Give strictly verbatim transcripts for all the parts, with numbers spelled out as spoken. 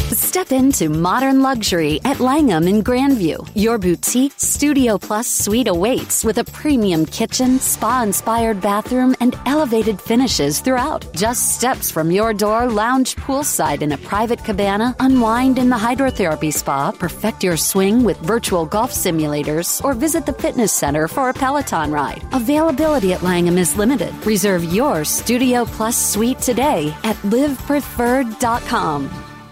Step into modern luxury at Langham in Grandview. Your boutique Studio Plus suite awaits with a premium kitchen, spa-inspired bathroom, and elevated finishes throughout. Just steps from your door, lounge poolside in a private cabana, unwind in the hydrotherapy spa, perfect your swing with virtual golf simulators, or visit the fitness center for a Peloton ride. Availability at Langham is limited. Reserve your Studio Plus suite today at live preferred dot com.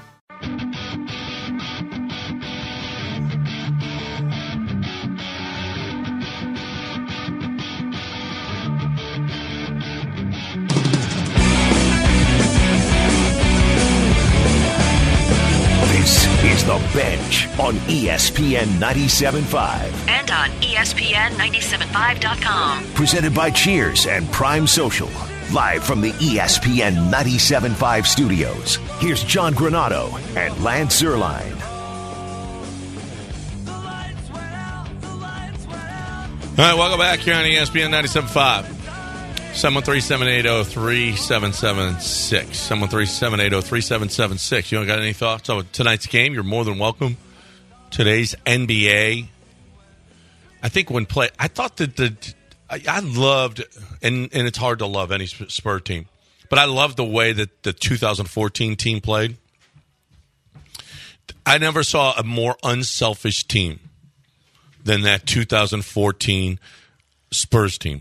Is The Bench on E S P N ninety-seven point five. And on E S P N ninety-seven point five dot com. Presented by Cheers and Prime Social. Live from the E S P N ninety-seven point five studios. Here's John Granado and Lance Zierlein. All right, welcome back here on E S P N ninety-seven point five. seven one three, seven eight zero, three seven seven six. seven one three, seven eight zero, three seven seven six. You got any thoughts on tonight's game? You're more than welcome. Today's N B A. I think when play, I thought that the, I, I loved, and, and it's hard to love any Spur team, but I loved the way that the two thousand fourteen team played. I never saw a more unselfish team than that two thousand fourteen Spurs team.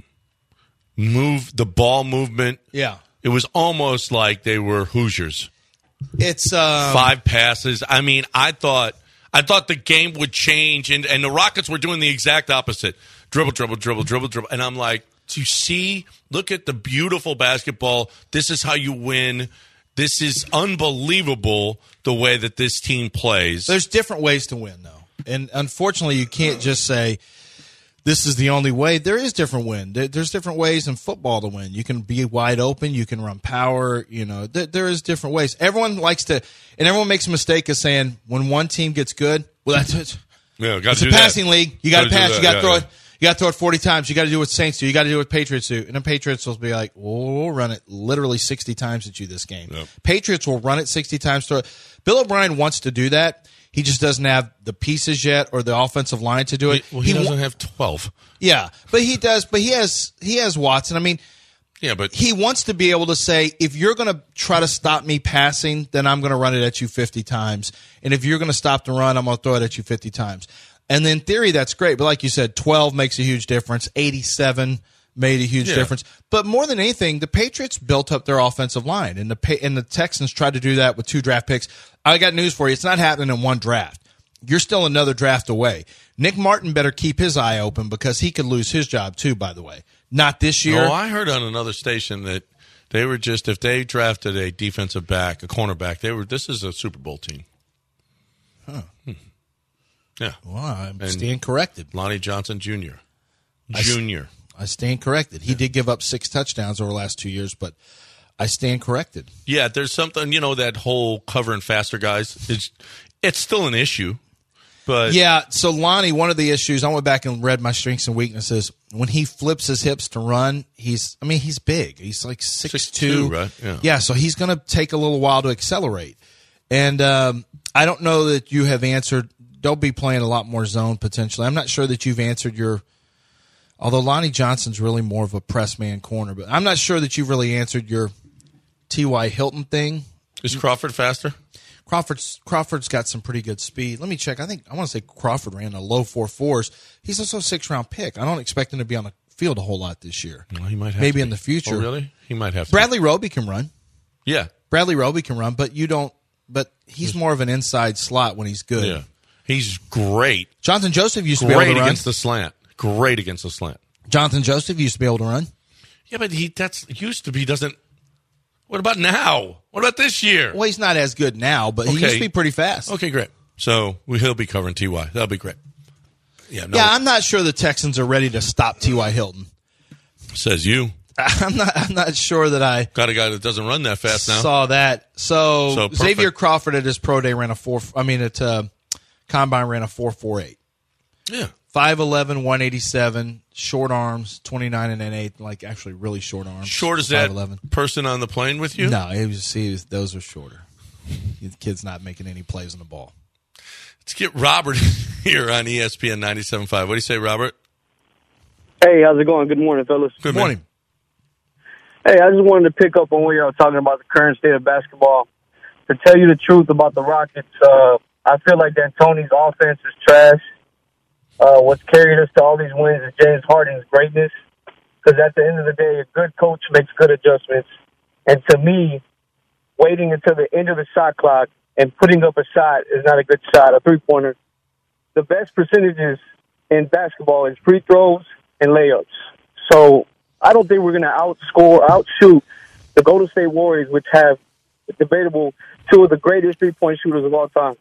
Move the ball movement. Yeah. It was almost like they were Hoosiers. It's um, five passes. I mean, I thought I thought the game would change, and, and the Rockets were doing the exact opposite. Dribble, dribble, dribble, dribble, dribble. And I'm like, do you see? Look at the beautiful basketball. This is how you win. This is unbelievable the way that this team plays. There's different ways to win, though. And unfortunately, you can't just say, this is the only way. There is different win. There's different ways in football to win. You can be wide open. You can run power. You know, there, there is different ways. Everyone likes to, and everyone makes a mistake of saying when one team gets good, well, that's it. Yeah, it's a passing that. league. You got to pass. You got to yeah, throw yeah. it. You got to throw it forty times. You got to do what Saints do. You got to do what Patriots do. And then Patriots will be like, well, we'll run it literally sixty times at you this game. Yep. Patriots will run it sixty times. Throw it. Bill O'Brien wants to do that. He just doesn't have the pieces yet or the offensive line to do it. Well, he, he doesn't wa- have twelve. Yeah, but he does. But he has he has Watson. I mean, yeah, but he wants to be able to say, if you're going to try to stop me passing, then I'm going to run it at you fifty times. And if you're going to stop the run, I'm going to throw it at you fifty times. And in theory, that's great. But like you said, twelve makes a huge difference. eighty-seven made a huge yeah. difference. But more than anything, the Patriots built up their offensive line, and the and the Texans tried to do that with two draft picks. I got news for you. It's not happening in one draft. You're still another draft away. Nick Martin better keep his eye open because he could lose his job too, by the way. Not this year. Oh, I heard on another station that they were just, if they drafted a defensive back, a cornerback, they were, this is a Super Bowl team. Huh. Hmm. Yeah. Well, I'm And stand corrected. Lonnie Johnson Junior I Junior. I stand corrected. He yeah. did give up six touchdowns over the last two years, but I stand corrected. Yeah, there's something, you know, that whole covering faster guys, it's, it's still an issue. But yeah, so Lonnie, one of the issues, I went back and read my strengths and weaknesses. When he flips his hips to run, he's, I mean, he's big. He's like six two. Right? Yeah. yeah, so he's going to take a little while to accelerate. And um, I don't know that you have answered. They'll be playing a lot more zone potentially. I'm not sure that you've answered your, although Lonnie Johnson's really more of a press man corner, but I'm not sure that you've really answered your T Y. Hilton thing. Is Crawford faster? Crawford's Crawford's got some pretty good speed. Let me check. I think I want to say Crawford ran a low four fours. He's also a six round pick. I don't expect him to be on the field a whole lot this year. Well, he might have maybe to in the future. Oh, really? He might have to. Bradley Roby can run. Yeah, Bradley Roby can run, but you don't. But he's more of an inside slot when he's good. Yeah, he's great. Jonathan Joseph used to great be able to run against the slant. Great against the slant. Jonathan Joseph used to be able to run. Yeah, but he that's used to be doesn't. What about now? What about this year? Well, he's not as good now, but he okay. used to be pretty fast. Okay, great. So we, he'll be covering T Y. That'll be great. Yeah, no, yeah. I'm not sure the Texans are ready to stop T Y. Hilton. Says you. I'm not. I'm not sure that I got a guy that doesn't run that fast now. Saw that. So, so Xavier Crawford at his pro day ran a four. I mean, at uh, combine ran a four four eight. Yeah. five eleven, one eighty-seven, short arms, twenty-nine and an eighth, like actually really short arms. Short as that person on the plane with you? No, it was, he was, those are shorter. The kid's not making any plays on the ball. Let's get Robert here on E S P N ninety-seven point five. What do you say, Robert? Hey, how's it going? Good morning, fellas. Good morning. Hey, I just wanted to pick up on what y'all were talking about, the current state of basketball. To tell you the truth about the Rockets, uh, I feel like D'Antoni's offense is trash. Uh, what's carried us to all these wins is James Harden's greatness. Because at the end of the day, a good coach makes good adjustments. And to me, waiting until the end of the shot clock and putting up a shot is not a good shot, a three-pointer. The best percentages in basketball is free throws and layups. So I don't think we're going to outscore, outshoot the Golden State Warriors, which have debatable two of the greatest three-point shooters of all time.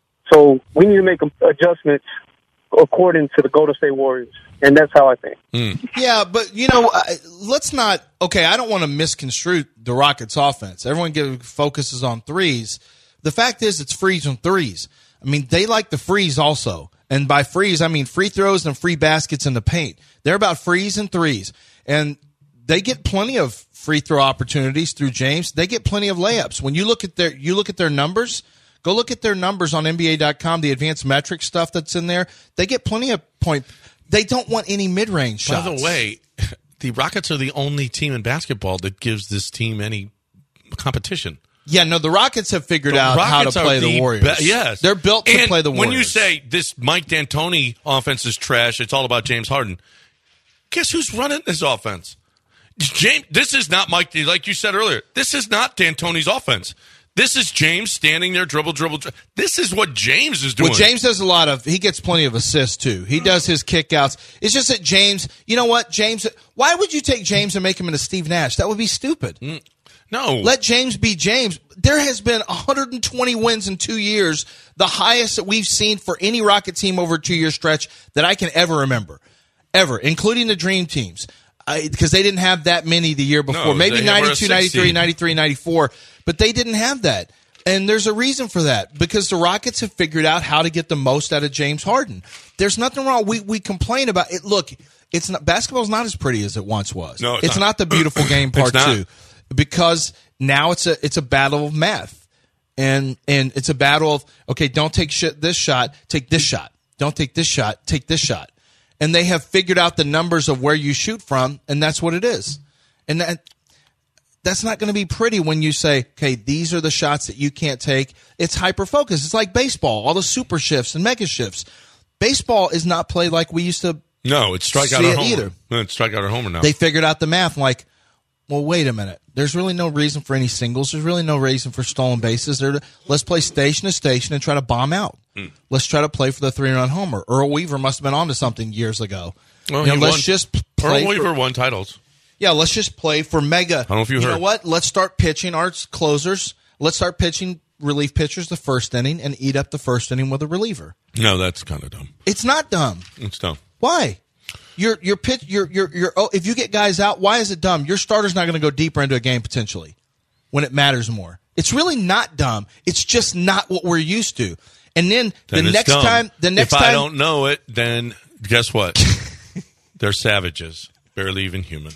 So we need to make adjustments according to the Golden State Warriors, and that's how I think. Mm. Yeah, but, you know, let's not – okay, I don't want to misconstrue the Rockets' offense. Everyone give, focuses on threes. The fact is it's frees and threes. I mean, they like the frees also. And by frees, I mean free throws and free baskets in the paint. They're about frees and threes. And they get plenty of free throw opportunities through James. They get plenty of layups. When you look at their you look at their numbers, go look at their numbers on N B A dot com, the advanced metric stuff that's in there. They get plenty of point. They don't want any mid-range shots. By the way, the Rockets are the only team in basketball that gives this team any competition. Yeah, no, the Rockets have figured The out Rockets how to play the the Warriors. Be- yes. They're built to and play the Warriors. When you say this Mike D'Antoni offense is trash, it's all about James Harden, guess who's running this offense? James. This is not Mike, like you said earlier, this is not D'Antoni's offense. This is James standing there, dribble, dribble, dribble. This is what James is doing. Well, James does a lot of, he gets plenty of assists too. He does his kickouts. It's just that James, you know what, James, why would you take James and make him into Steve Nash? That would be stupid. Mm. No. Let James be James. There has been one hundred twenty wins in two years, the highest that we've seen for any Rocket team over a two-year stretch that I can ever remember, ever, including the Dream teams, because they didn't have that many the year before. No, Maybe they were a ninety-two, ninety-three, sixteen. ninety-three, ninety-four, but they didn't have that. And there's a reason for that, because the Rockets have figured out how to get the most out of James Harden. There's nothing wrong. We we complain about it. Look, it's not, basketball's not as pretty as it once was. No, it's it's not. not the beautiful game part not. two. Because now it's a it's a battle of math, and and it's a battle of, okay, don't take shit this shot, take this shot, don't take this shot, take this shot, and they have figured out the numbers of where you shoot from, and that's what it is, and that that's not going to be pretty when you say, okay, these are the shots that you can't take. It's hyper focused. It's like baseball, all the super shifts and mega shifts. Baseball is not played like we used to. No, it's strikeout See or it homer. either. No, it's strikeout or homer now. They figured out the math, like, well, wait a minute. There's really no reason for any singles. There's really no reason for stolen bases. There, let's play station to station and try to bomb out. Mm. Let's try to play for the three-run homer. Earl Weaver must have been onto something years ago. Well, you know, he let's won. just play. Earl Weaver for, won titles. yeah, let's just play for mega. I don't know if you You heard. know what? Let's start pitching our closers. Let's start pitching relief pitchers the first inning and eat up the first inning with a reliever. No, that's kind of dumb. It's not dumb. It's dumb. Why? Your your pitch your your your oh, if you get guys out, why is it dumb? Your starter's not going to go deeper into a game potentially when it matters more. It's really not dumb. It's just not what we're used to. And then, Then the it's next dumb. time, the next if time, I don't know it, then guess what? They're savages, barely even human.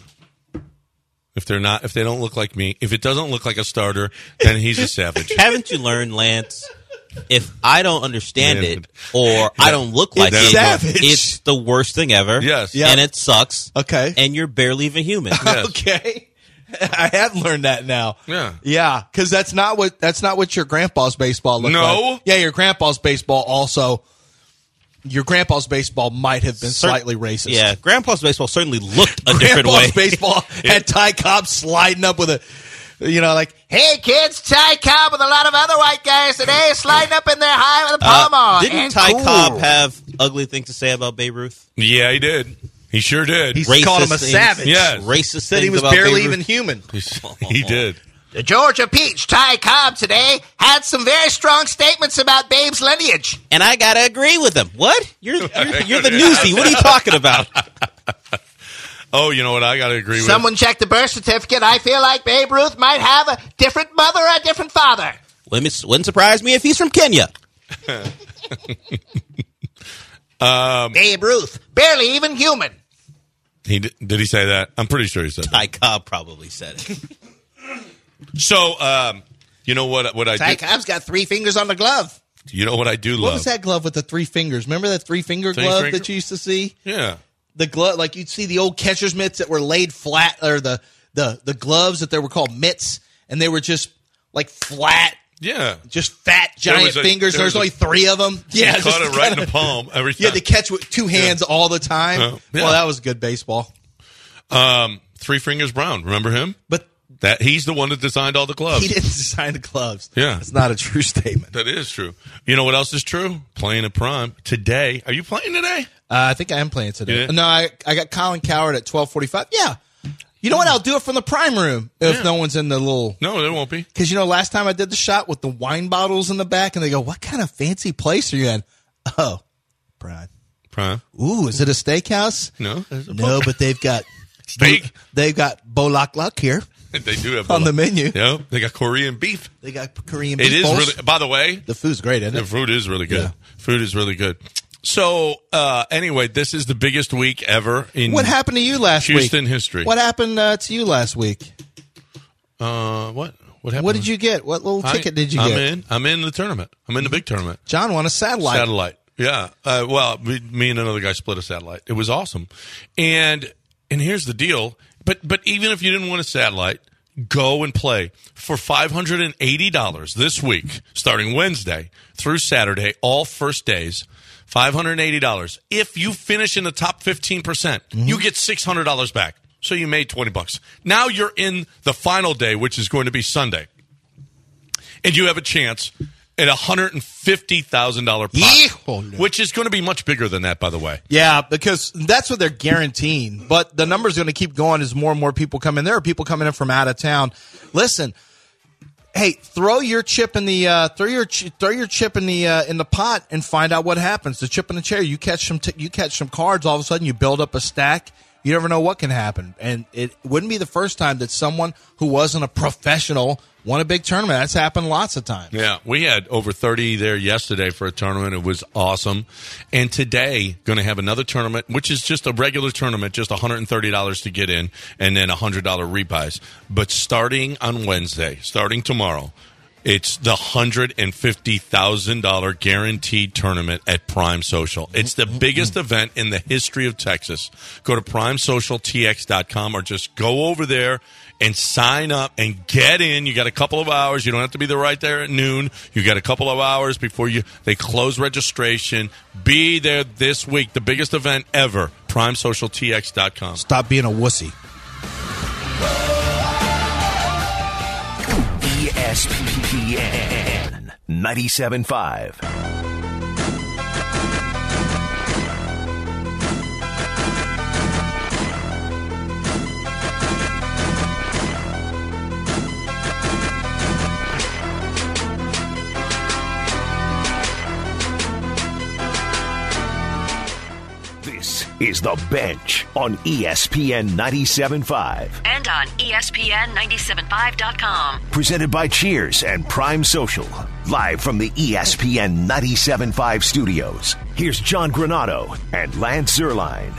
If they're not, if they don't look like me, if it doesn't look like a starter, then he's a savage. Haven't you learned, Lance? If I don't understand Yeah. it or I don't look like It's it, savage. it's the worst thing ever. Yes. Yeah. And it sucks. Okay. And you're barely even human. Yes. okay, I have learned that now. Yeah. yeah, because that's not what that's not what your grandpa's baseball looked No. like. Yeah, your grandpa's baseball also. Your grandpa's baseball might have been Cer- slightly racist. Yeah, Grandpa's baseball certainly looked a different Grandpa's way. baseball had Ty Cobb sliding up with a, you know, like, hey kids, Ty Cobb with a lot of other white guys today, sliding up in there high with a palm Uh, on. didn't and Ty cool. Cobb have ugly things to say about Babe Ruth? Yeah, he did. He sure did. He Racist called him a things. savage. Yes. Racist Said he things was about barely Babe even Ruth. human. he did. The Georgia Peach, Ty Cobb, today had some very strong statements about Babe's lineage. And I gotta agree with him. What? You're you're, you're the newsie. What are you talking about? Oh, you know what? I got to agree with. Someone checked the birth certificate. I feel like Babe Ruth might have a different mother or a different father. Wouldn't wouldn't surprise me if he's from Kenya. um, Babe Ruth, barely even human. he did, did he say that? I'm pretty sure he said that. Ty Cobb probably said it. So, um, You know what? What I Ty do? Cobb's got three fingers on the glove. You know what I do What love? was that glove with the three fingers? Remember that three finger Three glove finger? that you used to see? Yeah. The glove, like you'd see the old catcher's mitts that were laid flat, or the the the gloves that they were called mitts, and they were just like flat. Yeah. Just fat, giant was a- fingers. there There's was a- only three of them. You Yeah, caught just it right in kinda- the palm every time. You had to catch with two hands all the time. Uh, yeah. Well, that was good baseball. Um, Three Fingers Brown. Remember him? But That he's the one that designed all the gloves. he didn't design the gloves. Yeah. It's not a true statement. That is true. You know what else is true? Playing at Prime today. Are you playing today? Uh, I think I am playing today. Yeah. No, I I got Colin Coward at twelve forty-five. Yeah. You know what? I'll do it from the Prime room if Yeah. no one's in the little. No, there won't be. Because, you know, last time I did the shot with the wine bottles in the back, and they go, what kind of fancy place are you in? Oh, Prime. Prime. Ooh, is it a steakhouse? No. there's a No, but they've got Steak. They've got bolak lak here They do have on the menu. Yeah, they got Korean beef. They got Korean It beef is bowls. really. By the way, The food's great, isn't the it? food is really good. Yeah. Food is really good. So uh, anyway, this is the biggest week ever in What happened to you last week? Houston history. What happened uh, to you last week? Uh, what? What happened? What did you get? What little I- ticket did you I'm get? in. I'm in the tournament. I'm in the big tournament. John won a satellite. Satellite. Yeah. Uh, well, we, me and another guy split a satellite. It was awesome. And and here's the deal. But but even if you didn't win a satellite, go and play for five hundred eighty dollars this week, starting Wednesday through Saturday, all first days. five hundred eighty dollars. If you finish in the top fifteen percent, Mm-hmm. you get six hundred dollars back. So you made twenty bucks. Now you're in the final day, which is going to be Sunday. And you have a chance at a one hundred fifty thousand dollars pot, Yeehaw. which is going to be much bigger than that, by the way. Yeah, because that's what they're guaranteeing. But the number's going to keep going as more and more people come in. There are people coming in from out of town. Listen, hey, throw your chip in the uh, throw your ch- throw your chip in the uh, in the pot and find out what happens. The chip in the chair. You catch some t- you catch some cards. All of a sudden, you build up a stack. You never know what can happen. And it wouldn't be the first time that someone who wasn't a professional won a big tournament. That's happened lots of times. Yeah, we had over thirty there yesterday for a tournament. It was awesome. And today, going to have another tournament, which is just a regular tournament, just one hundred thirty dollars to get in, and then a one hundred dollars rebuys. But starting on Wednesday, starting tomorrow, it's the one hundred fifty thousand dollars guaranteed tournament at Prime Social. It's the biggest event in the history of Texas. Go to prime social t x dot com or just go over there and sign up and get in. You got a couple of hours. You don't have to be there right there at noon. You got a couple of hours before you they close registration. Be there this week. The biggest event ever. prime social t x dot com. Stop being a wussy. E S P N ninety-seven point five. This is The Bench on E S P N ninety-seven point five. And on E S P N nine seven five dot com. Presented by Cheers and Prime Social. Live from the E S P N ninety-seven point five studios. Here's John Granado and Lance Zerline.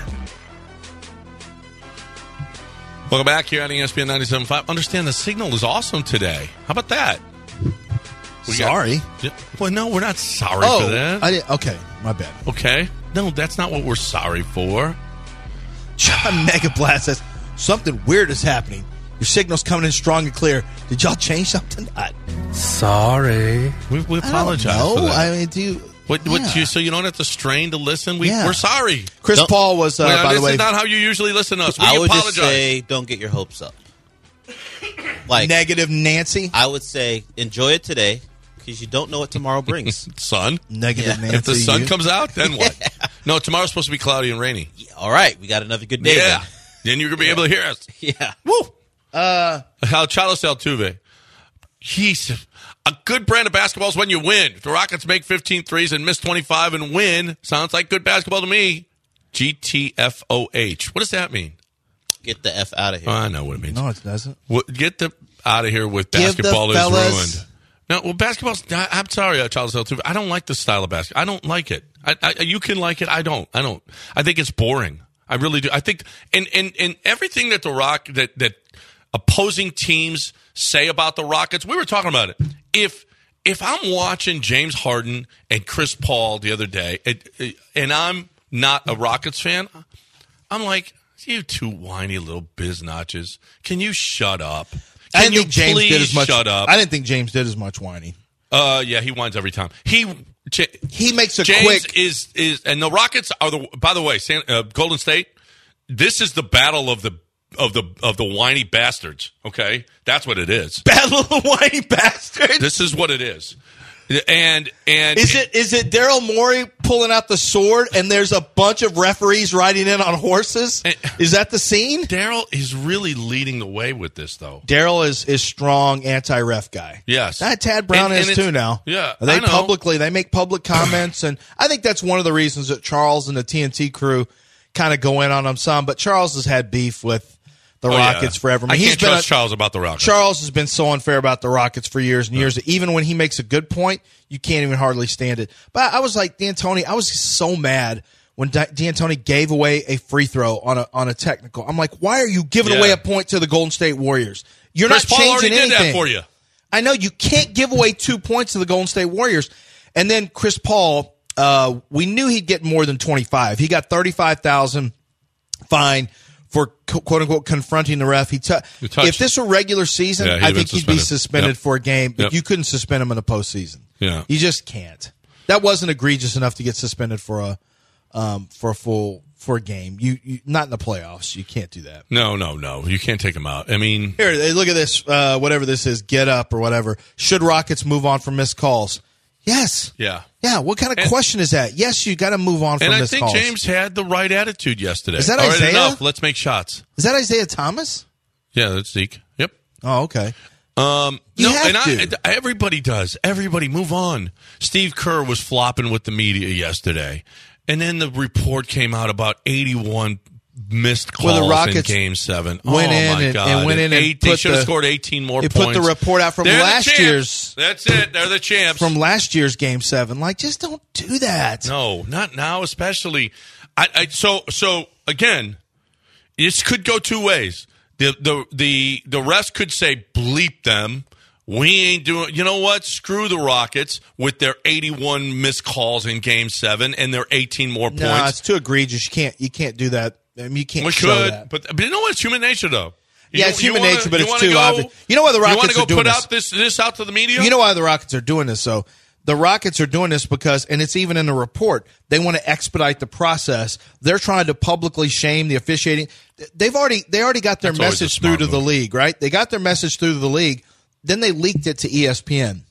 Welcome back here on E S P N ninety-seven point five. Understand the signal is awesome today. How about that? We got- Sorry. well, no, we're not sorry Oh, for that. I didn't, okay, my bad. Okay? No, that's not what we're sorry for. John Megablast says something weird is happening. Your signal's coming in strong and clear. Did y'all change something? I, Sorry. We, we apologize No, for that. I mean, do you? what, what, yeah. you, so you don't have to strain to listen? We, Yeah. We're sorry. Chris Don't- Paul was, uh, Well, by this the way, is not how you usually listen to us. We I would apologize. just say, don't get your hopes up. Like, negative Nancy. I would say, enjoy it today because you don't know what tomorrow brings. Sun. Negative Yeah. Nancy. If the sun you. comes out, then what? No, tomorrow's supposed to be cloudy and rainy. Yeah, all right, we got another good day. Yeah. Then you're going to be able to hear us. Then. Yeah. Woo! Uh, How Charles Altuve. He's a good brand of basketball is when you win. If the Rockets make fifteen threes and miss twenty-five and win, sounds like good basketball to me. G T F O H. What does that mean? Get the F out of here. Oh, I know what it means. No, it doesn't. Well, get the out of here with Give the basketball is fellas- ruined. No, well, basketball's. I, I'm sorry, uh, Charles Altuve. I don't like the style of basketball. I don't like it. I, I, you can like it. I don't. I don't. I think it's boring. I really do. I think, and and and everything that the Rock that that opposing teams say about the Rockets. We were talking about it. If if I'm watching James Harden and Chris Paul the other day, it, it, and I'm not a Rockets fan, I'm like, you two whiny little biznotches. Can you shut up? Can I didn't you think James please did as much. Shut up. I didn't think James did as much whining. Uh, yeah, he whines every time. He J- he makes a James quick is is and the Rockets are the. By the way, San, uh, Golden State. This is the battle of the of the of the whiny bastards. Okay, that's what it is. Battle of the whiny bastards. This is what it is. And and is it is it Daryl Morey pulling out the sword and there's a bunch of referees riding in on horses? And, is that the scene? Daryl is really leading the way with this, though. Daryl is is strong anti-ref guy. Yes, that Tad Brown and, is and too now. Yeah, they I know. publicly they make public comments, and I think that's one of the reasons that Charles and the T N T crew kind of go in on him some. But Charles has had beef with the oh, Rockets yeah. forever. I, mean, I he's can't been trust a, Charles about the Rockets. Charles has been so unfair about the Rockets for years and years. That even when he makes a good point, you can't even hardly stand it. But I was like, D'Antoni, I was so mad when D'Antoni gave away a free throw on a on a technical. I'm like, why are you giving yeah. away a point to the Golden State Warriors? You're Chris not Paul changing already anything. did that for you. I know you can't give away two points to the Golden State Warriors. And then Chris Paul, uh, we knew he'd get more than twenty-five. He got thirty-five thousand fine for quote unquote confronting the ref. He t- if this were regular season, yeah, I think he'd be suspended yep. for a game. But yep. you couldn't suspend him in the postseason. Yeah, you just can't. That wasn't egregious enough to get suspended for a um, for a full for a game. You, you not in the playoffs. You can't do that. No, no, no. You can't take him out. I mean, here, look at this. Uh, whatever this is, get up or whatever. Should Rockets move on from missed calls? Yes. Yeah. Yeah. What kind of and, question is that? Yes, you got to move on from and missed I think calls. James had the right attitude yesterday. Is that All right, Isaiah? enough. Let's make shots. Is that Isaiah Thomas? Yeah, that's Zeke. Yep. Oh, okay. Um, you no, have and to. I, everybody does. Everybody move on. Steve Kerr was flopping with the media yesterday, and then the report came out about eighty-one missed calls well, the Rockets in Game Seven. Went oh in my and, God! and went in and eight, put they should have the, scored eighteen more they points. Put the report out from They're last year's. That's it. They're the champs from last year's Game Seven. Like, just don't do that. No, not now, especially. I, I so so again. This could go two ways. The the the the refs could say bleep them. We ain't doing. You know what? Screw the Rockets with their eighty-one missed calls in Game Seven and their eighteen more points. No, it's too egregious. You can't. You can't do that. I mean, you can't. We show could, that. but but you know what? It's human nature, though. You yeah, know, it's human wanna, nature, but it's wanna too go, obvious. You know why the Rockets you wanna go are doing put this? out this this out to the media? You know why the Rockets are doing this? So the Rockets are doing this because, and it's even in the report, they want to expedite the process. They're trying to publicly shame the officiating. They've already they already got their That's always a message through smart to the move. league, right? They got their message through to the league. Then they leaked it to E S P N.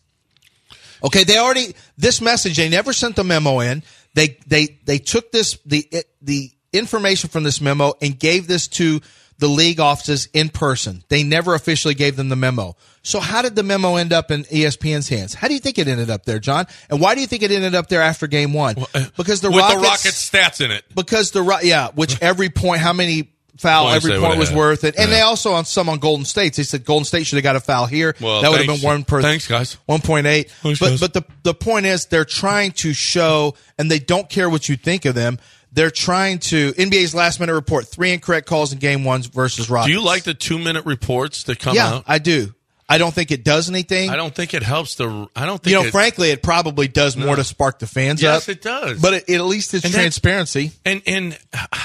Okay, they already this message. They never sent the memo in. They they they took this the the information from this memo and gave this to the league offices in person. They never officially gave them the memo. So how did the memo end up in E S P N's hands? How do you think it ended up there, John? And why do you think it ended up there after game one? Because the with Rockets, the Rockets stats in it. Because the Ro- yeah, which every point, how many foul Points every they point would've was had. worth it, and Yeah. they also on some on Golden State. They said Golden State should have got a foul here. Well, that would have thanks. been one per. Thanks, guys. One point eight. Thanks, But guys. but the the point is they're trying to show, and they don't care what you think of them. They're trying to N B A's last minute report: three incorrect calls in game one versus Rockets. Do you like the two minute reports that come Yeah, out? I do. I don't think it does anything. I don't think it helps the. I don't think You know, it, frankly, it probably does more No. to spark the fans Yes, up. it does. But it, it, at least it's And that's- transparency. and and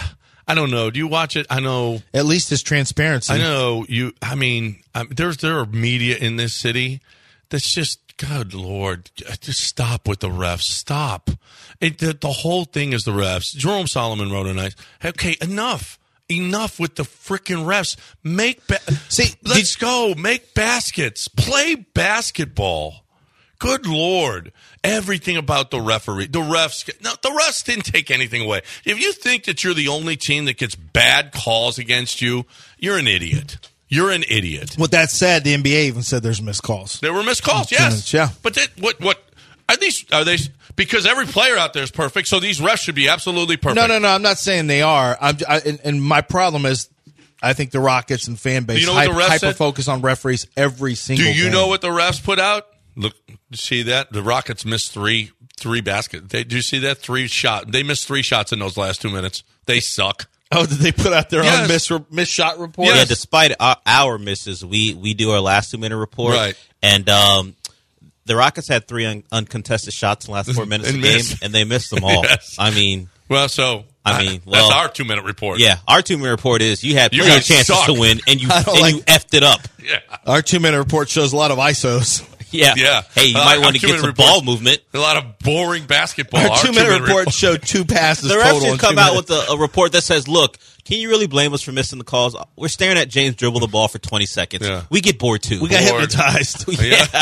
I don't know. Do you watch it? I know. At least it's transparency. I know you. I mean, um, there's there are media in this city that's just, good Lord, just stop with the refs. Stop. It, the, the whole thing is the refs. Jerome Solomon wrote a nice. Okay, enough, enough with the freaking refs. Make ba- See, let's go. Make baskets. Play basketball. Good Lord. Everything about the referee, the refs, no, the refs didn't take anything away. If you think that you're the only team that gets bad calls against you, you're an idiot. You're an idiot. With that said, the N B A even said there's missed calls. There were missed calls, yes. Yeah. But that, what, what, are these, are they, because every player out there is perfect, so these refs should be absolutely perfect. No, no, no. I'm not saying they are. I'm, I, and, and my problem is, I think the Rockets and fan base Do you know what hyper, the refs hyper said? focus on referees every single. Do you game. know what the refs put out? Look, see that? The Rockets missed three, three baskets. They, do you see that? Three shot. They missed three shots in those last two minutes. They suck. Oh, did they put out their Yes. own miss, miss shot report? Yeah, despite our, our misses, we, we do our last two minute report. Right. And um, the Rockets had three un- uncontested shots in the last four minutes And of the game, missed. and they missed them all. Yes. I mean, Well, so I mean, well, that's our two-minute report. yeah, our two minute report is you had You plenty of guys chances suck. to win, and you I and don't like- you effed it up. Yeah. Our two-minute report shows a lot of I S Os. Yeah. Yeah. Hey, you Uh, might our want to get two-minute some reports- ball movement. A lot of boring basketball. Our Our two-minute two-minute report showed two passes The refs total. should in come two out minutes. with a, a report that says, look, can you really blame us for missing the calls? We're staring at James dribble the ball for twenty seconds. Yeah. We get bored, too. We got Bored. hypnotized. yeah.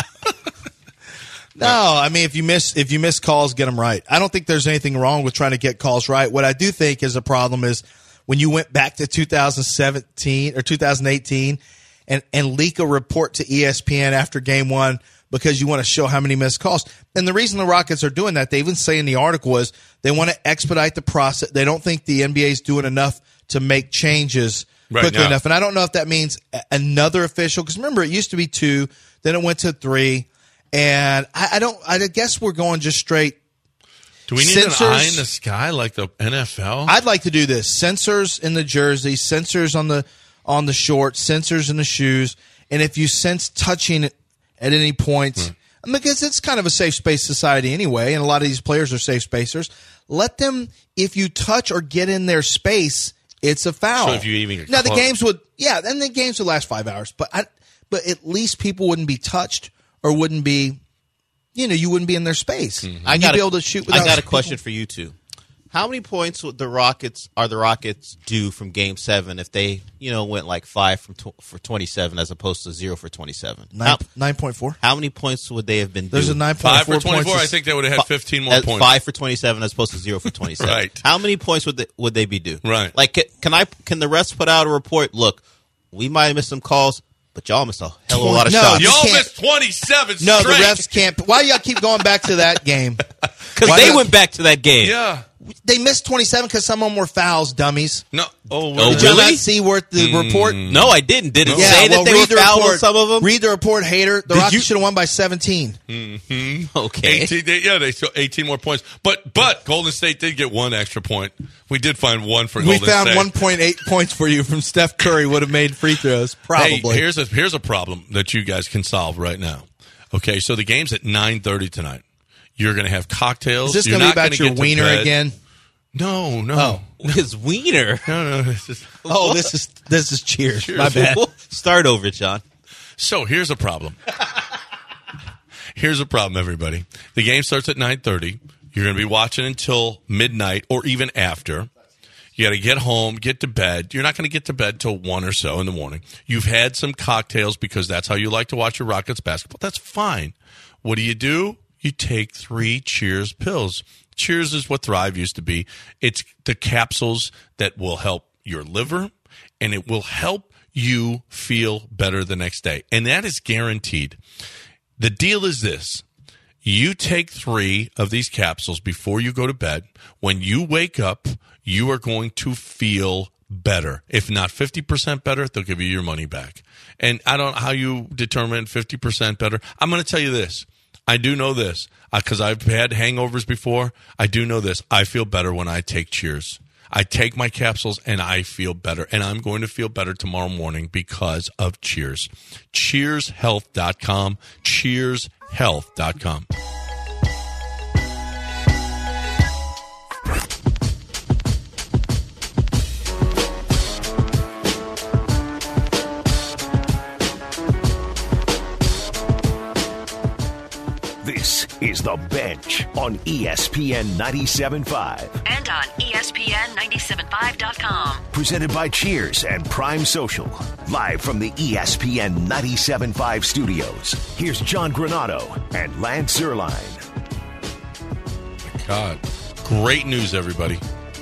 No, I mean if you miss if you miss calls, get them right. I don't think there's anything wrong with trying to get calls right. What I do think is a problem is when you went back to two thousand seventeen or two thousand eighteen and and leak a report to E S P N after game one because you want to show how many missed calls. And the reason the Rockets are doing that, they even say in the article, is they want to expedite the process. They don't think the N B A is doing enough to make changes Right quickly now. enough. And I don't know if that means a- another official, because remember it used to be two, then it went to three. And I, I don't. I guess we're going just straight. Do we need Sensors- an eye in the sky like the N F L? I'd like to do this: sensors in the jersey, sensors on the on the shorts, sensors in the shoes, and if you sense touching at any point, Hmm. because it's kind of a safe space society anyway, and a lot of these players are safe spacers. Let them. If you touch or get in their space, it's a foul. So if you even get now the close. games would, yeah, then the games would last five hours, but I, but at least people wouldn't be touched. Or wouldn't be, you know, you wouldn't be in their space. Mm-hmm. I You'd got be a- able to shoot. Without I got a people- question for you two. How many points would the Rockets are the Rockets due from Game Seven if they, you know, went like five from tw- for twenty-seven as opposed to zero for twenty-seven? Nine How, nine point four. how many points would they have been? There's due? a nine point Five four for twenty-four. points. I think they would have had fifteen more At points. Five for twenty-seven as opposed to zero for twenty-seven. Right. How many points would they, would they be due? Right. Like, can, can I? Can the refs put out a report? Look, we might have missed some calls, but y'all missed a hell of a lot of No, shots. you Y'all can't- missed twenty-seven No, straight. the refs can't. Why y'all keep going back to that game? Because Why they not- went back to that game. Yeah. They missed twenty-seven because some of them were fouls, dummies. No. Oh, Oh, Did you really? not see where the report? No, I didn't. Did it Yeah, say well, that they read were the fouled on report. some of them? Read the report, hater. The Did Rockets you- should have won by seventeen. Okay. eighteen, they, yeah, they saw eighteen more points. But but Golden State did get one extra point. We did find one for We Golden found State. one point eight points for you from Steph Curry. Would have made free throws probably. Hey, here's a here's a problem that you guys can solve right now. Okay, so the game's at nine thirty tonight. You're going to have cocktails. Is this You're going to be not about gonna your get to wiener bed. again? No, no. Oh. His wiener. No, no. It's just, Oh, this is this is cheers. Cheers. My bad. Start over, John. so here's a problem. Here's a problem, everybody. The game starts at nine thirty. You're going to be watching until midnight or even after. You got to get home, get to bed. You're not going to get to bed till one or so in the morning. You've had some cocktails because that's how you like to watch your Rockets basketball. That's fine. What do you do? You take three Cheers pills. Cheers is what Thrive used to be. It's the capsules that will help your liver, and it will help you feel better the next day. And that is guaranteed. The deal is this. You take three of these capsules before you go to bed. When you wake up, you are going to feel better. If not fifty percent better, they'll give you your money back. And I don't know how you determine fifty percent better. I'm going to tell you this. I do know this because I've had hangovers before. I do know this. I feel better when I take Cheers. I take my capsules and I feel better. And I'm going to feel better tomorrow morning because of Cheers. cheers health dot com. cheers health dot com. This is The Bench on E S P N ninety-seven point five. And on E S P N ninety-seven point five dot com. Presented by Cheers and Prime Social. Live from the E S P N ninety-seven point five studios. Here's John Granado and Lance Zerline. God. Great news, everybody.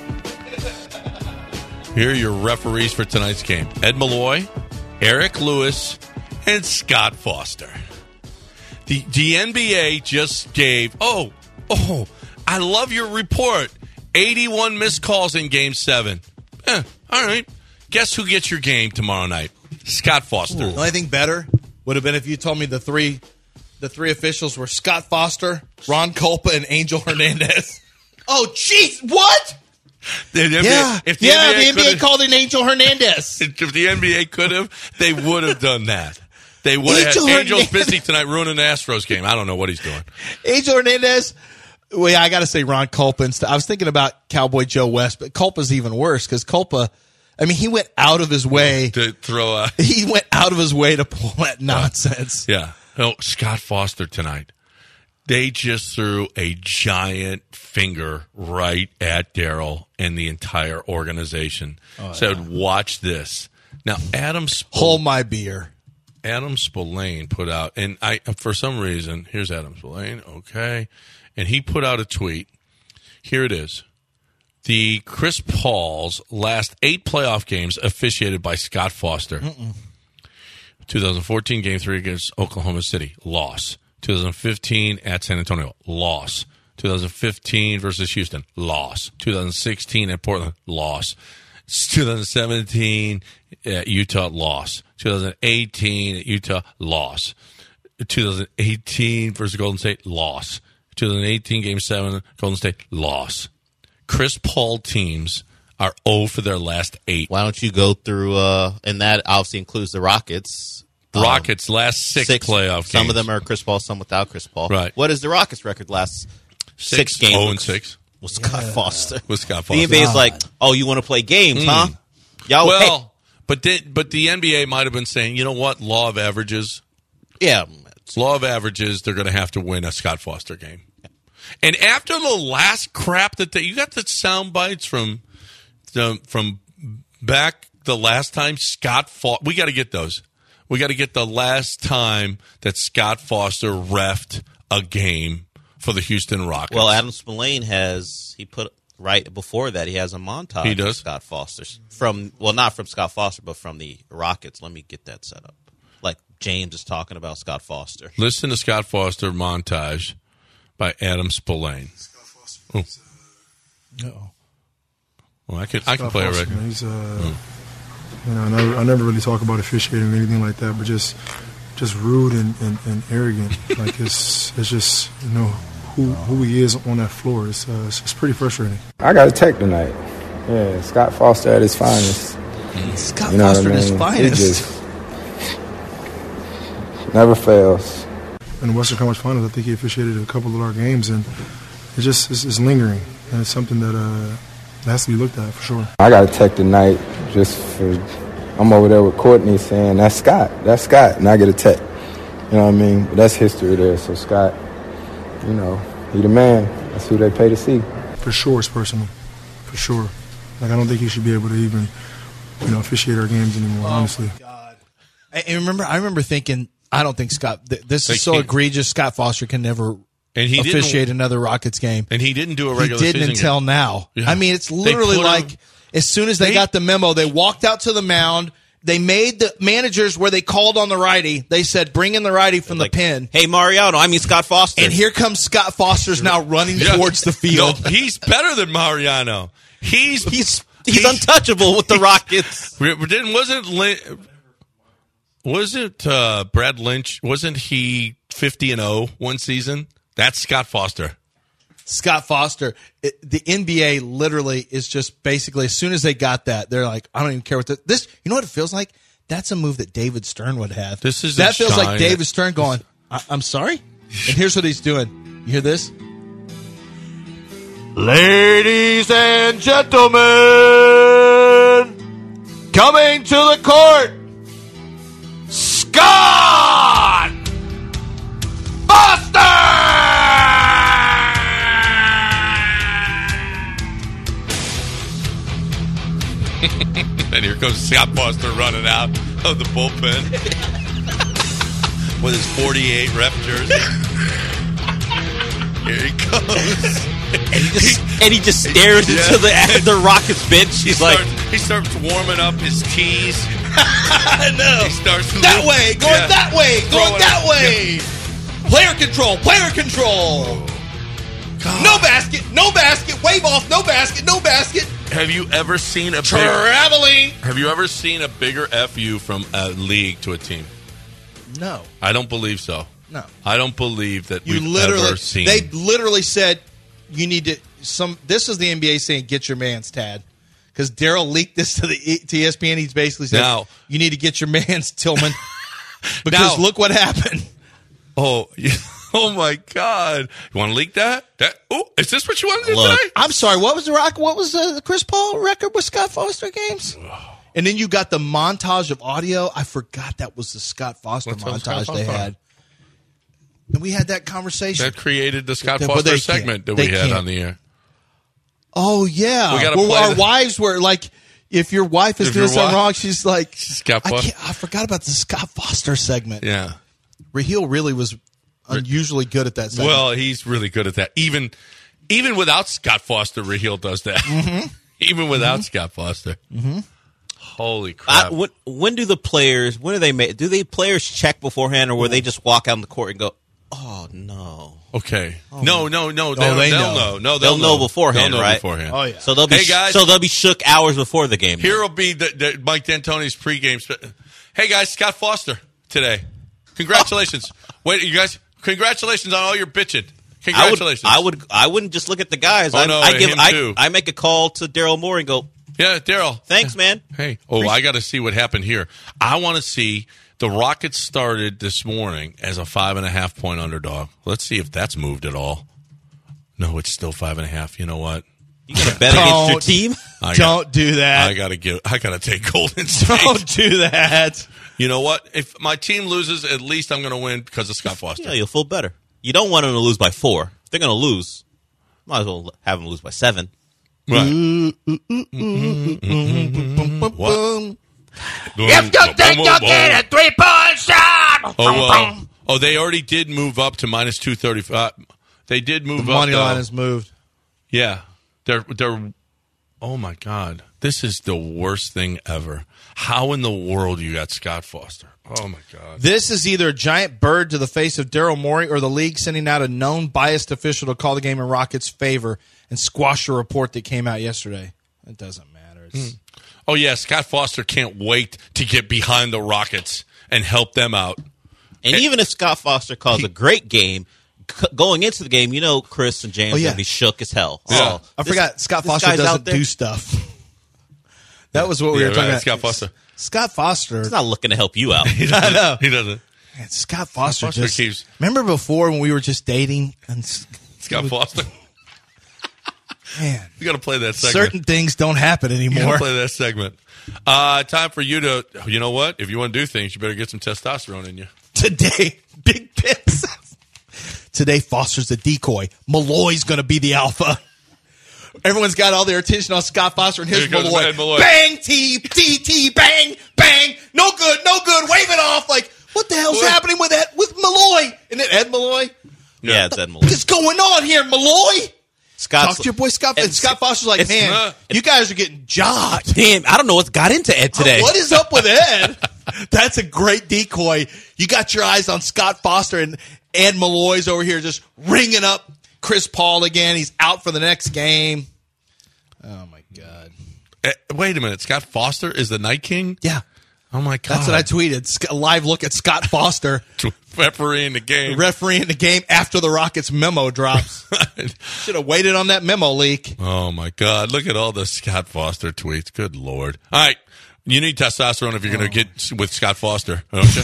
Here are your referees for tonight's game. Ed Malloy, Eric Lewis, and Scott Foster. The, the N B A just gave, oh, oh, I love your report. eighty-one missed calls in Game seven. Eh, all right. Guess who gets your game tomorrow night? Scott Foster. The only thing better would have been if you told me the three the three officials were Scott Foster, Ron Culpa, and Angel Hernandez. Oh, jeez, what? The N B A, Yeah, if the yeah. N B A The N B A could've- called in Angel Hernandez. If the N B A could have, they would have done that. They would have. Angel Had, Angel's Hernandez. busy tonight ruining the Astros game. I don't know what he's doing. Angel Hernandez. Well, yeah, I got to say Ron Culpa. And st- I was thinking about Cowboy Joe West, but Culpa's even worse because Culpa, I mean, he went out of his way. To throw a He went out of his way to pull that nonsense. yeah. Oh, Scott Foster tonight. They just threw a giant finger right at Daryl and the entire organization. Oh, Said, yeah. "Watch this." Now, Adam Spillane, Hold my beer. Adam Spillane put out, and I for some reason, here's Adam Spillane, okay, and he put out a tweet. Here it is: the Chris Paul's last eight playoff games officiated by Scott Foster. Mm-mm. twenty fourteen Game three against Oklahoma City, loss. twenty fifteen at San Antonio, loss. twenty fifteen versus Houston, loss. twenty sixteen at Portland, loss. twenty seventeen at Utah, loss. twenty eighteen at Utah, loss. twenty eighteen versus Golden State, loss. twenty eighteen Game seven, Golden State, loss. Chris Paul teams are zero for their last eight. Why don't you go through, uh, and that obviously includes the Rockets. Rockets last six, six playoff games. Some of them are Chris Paul, some without Chris Paul. Right. What is the Rockets record last six, Six, games? oh and six. With Scott Foster. With Scott The N Foster. B A is like, oh, you want to play games, huh? Y'all, Well, hey, but the, but the N B A might have been saying, you know what, law of averages, yeah. law of averages, they're going to have to win a Scott Foster game. And after the last crap that they, you got the sound bites from the, from back the last time Scott Foster, we got to get those. We got to get the last time that Scott Foster reffed a game for the Houston Rockets. Well, Adam Spillane has, he put right before that, he has a montage He does? of Scott Foster's. From, well, not from Scott Foster, but from the Rockets. Let me get that set up. Like James is talking about Scott Foster. Listen to Scott Foster montage by Adam Spillane. Scott Foster. Oh. He's, uh, No. Well, I can I can Scott play it Foster, right. man, He's, uh, you know, I never, I never really talk about officiating or anything like that, but just, just rude and, and, and arrogant. Like it's, it's just, you know, who who he is on that floor. It's, uh, it's, it's pretty frustrating. I got a tech tonight. Yeah, Scott Foster at his finest. Scott You know what Foster I at his mean? finest. He just never fails. In the Western Conference Finals, I think he officiated a couple of our games, and it just it's, it's lingering, and it's something that uh, has to be looked at for sure. I got a tech tonight just for, I'm over there with Courtney saying, that's Scott, that's Scott, and I get a tech. You know what I mean? But that's history there. So Scott, you know, he the man. That's who they pay to see. For sure, it's personal. For sure. Like I don't think he should be able to even, you know, officiate our games anymore. honestly. God. And and remember, I remember thinking, I don't think Scott. Th- this They is so can't- egregious. Scott Foster can never And he officiate didn't, another Rockets game. and he didn't do a He regular didn't season until game. now. Yeah. I mean, it's They literally put like him- as soon as they, They- got the memo, they walked out to the mound. They made the managers where they called on the righty. They said, "Bring in the righty from Like, the pen." Hey, Mariano, I mean Scott Foster. And here comes Scott Foster's now running Yeah. towards the field. No, he's better than Mariano. He's he's he's untouchable with the Rockets. We- we Didn't wasn't Lin- was it uh, Brad Lynch? Wasn't he fifty and zero one season? That's Scott Foster. Scott Foster, it, the N B A literally is just basically as soon as they got that, they're like, I don't even care what the, this. You know what it feels like? That's a move that David Stern would have. This is that a feels shine. like David Stern going, I, "I'm sorry," and here's what he's doing. You hear this? Ladies and gentlemen, coming to the court, Scott And here comes Scott Foster running out of the bullpen with his forty-eight rep jersey. Here he goes. And he just and he just stares Yeah. into the the Rockets bench. He He's like, starts, he starts warming up his tees. I know. He starts That loop- way, going Yeah. that way, going Throwing that it. way. Player control, player control. No basket, no basket, wave off, no basket, no basket. Have you ever seen a big, Traveling. Have you ever seen a bigger F U from a league to a team? No, I don't believe so. no. I don't believe that You we've literally, ever seen. they literally said, you need to some. This is the N B A saying, "Get your man's Tad," because Daryl leaked this to the to E S P N. He's basically saying, Now- "You need to get your man's Tillman," because Now- look what happened. Oh, yeah. Oh my God! You want to leak that? That? Oh, is this what you want to do Look. today? I'm sorry. What was the rock? What was the Chris Paul record with Scott Foster games? And then you got the montage of audio. I forgot that was the Scott Foster What's on montage Scott they Foster? had. And we had that conversation. That created the Scott They- but Foster they can't. segment that They we had can't. on the air. Oh yeah, We gotta Well, play our the- wives were like, if your wife is If doing your something wife- wrong, she's like, Scott I, Foster. can't, I forgot about the Scott Foster segment. Yeah. Raheel really was unusually good at that segment. Well, he's really good at that. Even even without Scott Foster, Raheel does that. Mm-hmm. Even without Scott Foster. Mm-hmm. Holy crap! I, when, when do the players? When do they make? Do they players check beforehand, or will they just walk out on the court and go, "Oh no"? okay. No, no, no. They'll, they they'll know. know. No, They'll know beforehand, They'll know right? beforehand. oh yeah. So they'll be Hey, guys. so they'll be shook hours before the game. Here will be the, the Mike D'Antoni's pregame. Spe- hey guys, Scott Foster today. Congratulations! Wait, you guys. Congratulations on all your bitching. Congratulations. I would, I would, I wouldn't just look at the guys. Oh, I, no, I give, him I, too. I make a call to Daryl Moore and go, Yeah, Daryl. "Thanks, man." Hey, oh, I got to see what happened here. I want to see the Rockets started this morning as a five and a half point underdog. Let's see if that's moved at all. No, it's still five and a half. You know what? You gonna bet against your Don't. team? I Don't got, do that. I got to give. I got to take Golden State. Don't do that. You know what? If my team loses, at least I'm going to win because of Scott Foster. Yeah, you'll feel better. You don't want them to lose by four. If they're going to lose, might as well have them lose by seven. Right. What? If you think you'll get a three-point shot. Oh, well. Oh, they already did move up to minus two thirty-five. They did move The up. money though. line has moved. Yeah. They're they're oh my God. This is the worst thing ever. How in the world you got Scott Foster? Oh my God. This is either a giant bird to the face of Daryl Morey or the league sending out a known biased official to call the game in Rockets' favor and squash a report that came out yesterday. It doesn't matter. It's, Oh yeah, Scott Foster can't wait to get behind the Rockets and help them out. And even if Scott Foster calls a great game, c- going into the game, you know Chris and James Oh, yeah. will be shook as hell. Yeah. Oh, I this- forgot Scott this Foster guy's out doesn't there. do stuff. That was what we Yeah, were talking right, about. Scott Foster. Scott Foster. He's not looking to help you out. He doesn't. I know. He doesn't. Man, Scott Foster, Foster just keeps- remember before when we were just dating and s- Scott Foster. man, You got to play that segment. certain things don't happen You got anymore. to play that segment. Uh, time for you to. You know what? If you want to do things, you better get some testosterone in you. Today, big picks. Today, Foster's the decoy. Malloy's going to be the alpha. Everyone's got all their attention on Scott Foster and his Here goes Malloy. Ed Malloy. Bang, T, T, T, bang, bang. No good, no good. Wave it off. Like, what the hell's Boy. happening with Ed, with Malloy? Isn't it Ed Malloy? Yeah, it's Ed Malloy. What's going on here, Malloy? Scott's, Talk to your boy Scott. And it's- Scott Foster's like, it's- man, uh, you guys are getting jogged. Damn, I don't know what's got into Ed today. What is up with Ed? That's a great decoy. You got your eyes on Scott Foster, and Ed Malloy's over here just ringing up Chris Paul again. He's out for the next game. Oh, my God. Eh, wait a minute. Scott Foster is the Night King? Yeah, Oh, my God. that's what I tweeted. Sc- A live look at Scott Foster, Referee in the game. refereeing the game after the Rockets memo drops. Should have waited on that memo leak. Oh, my God. Look at all the Scott Foster tweets. Good Lord. All right. You need testosterone if you're going to get with Scott Foster, don't you?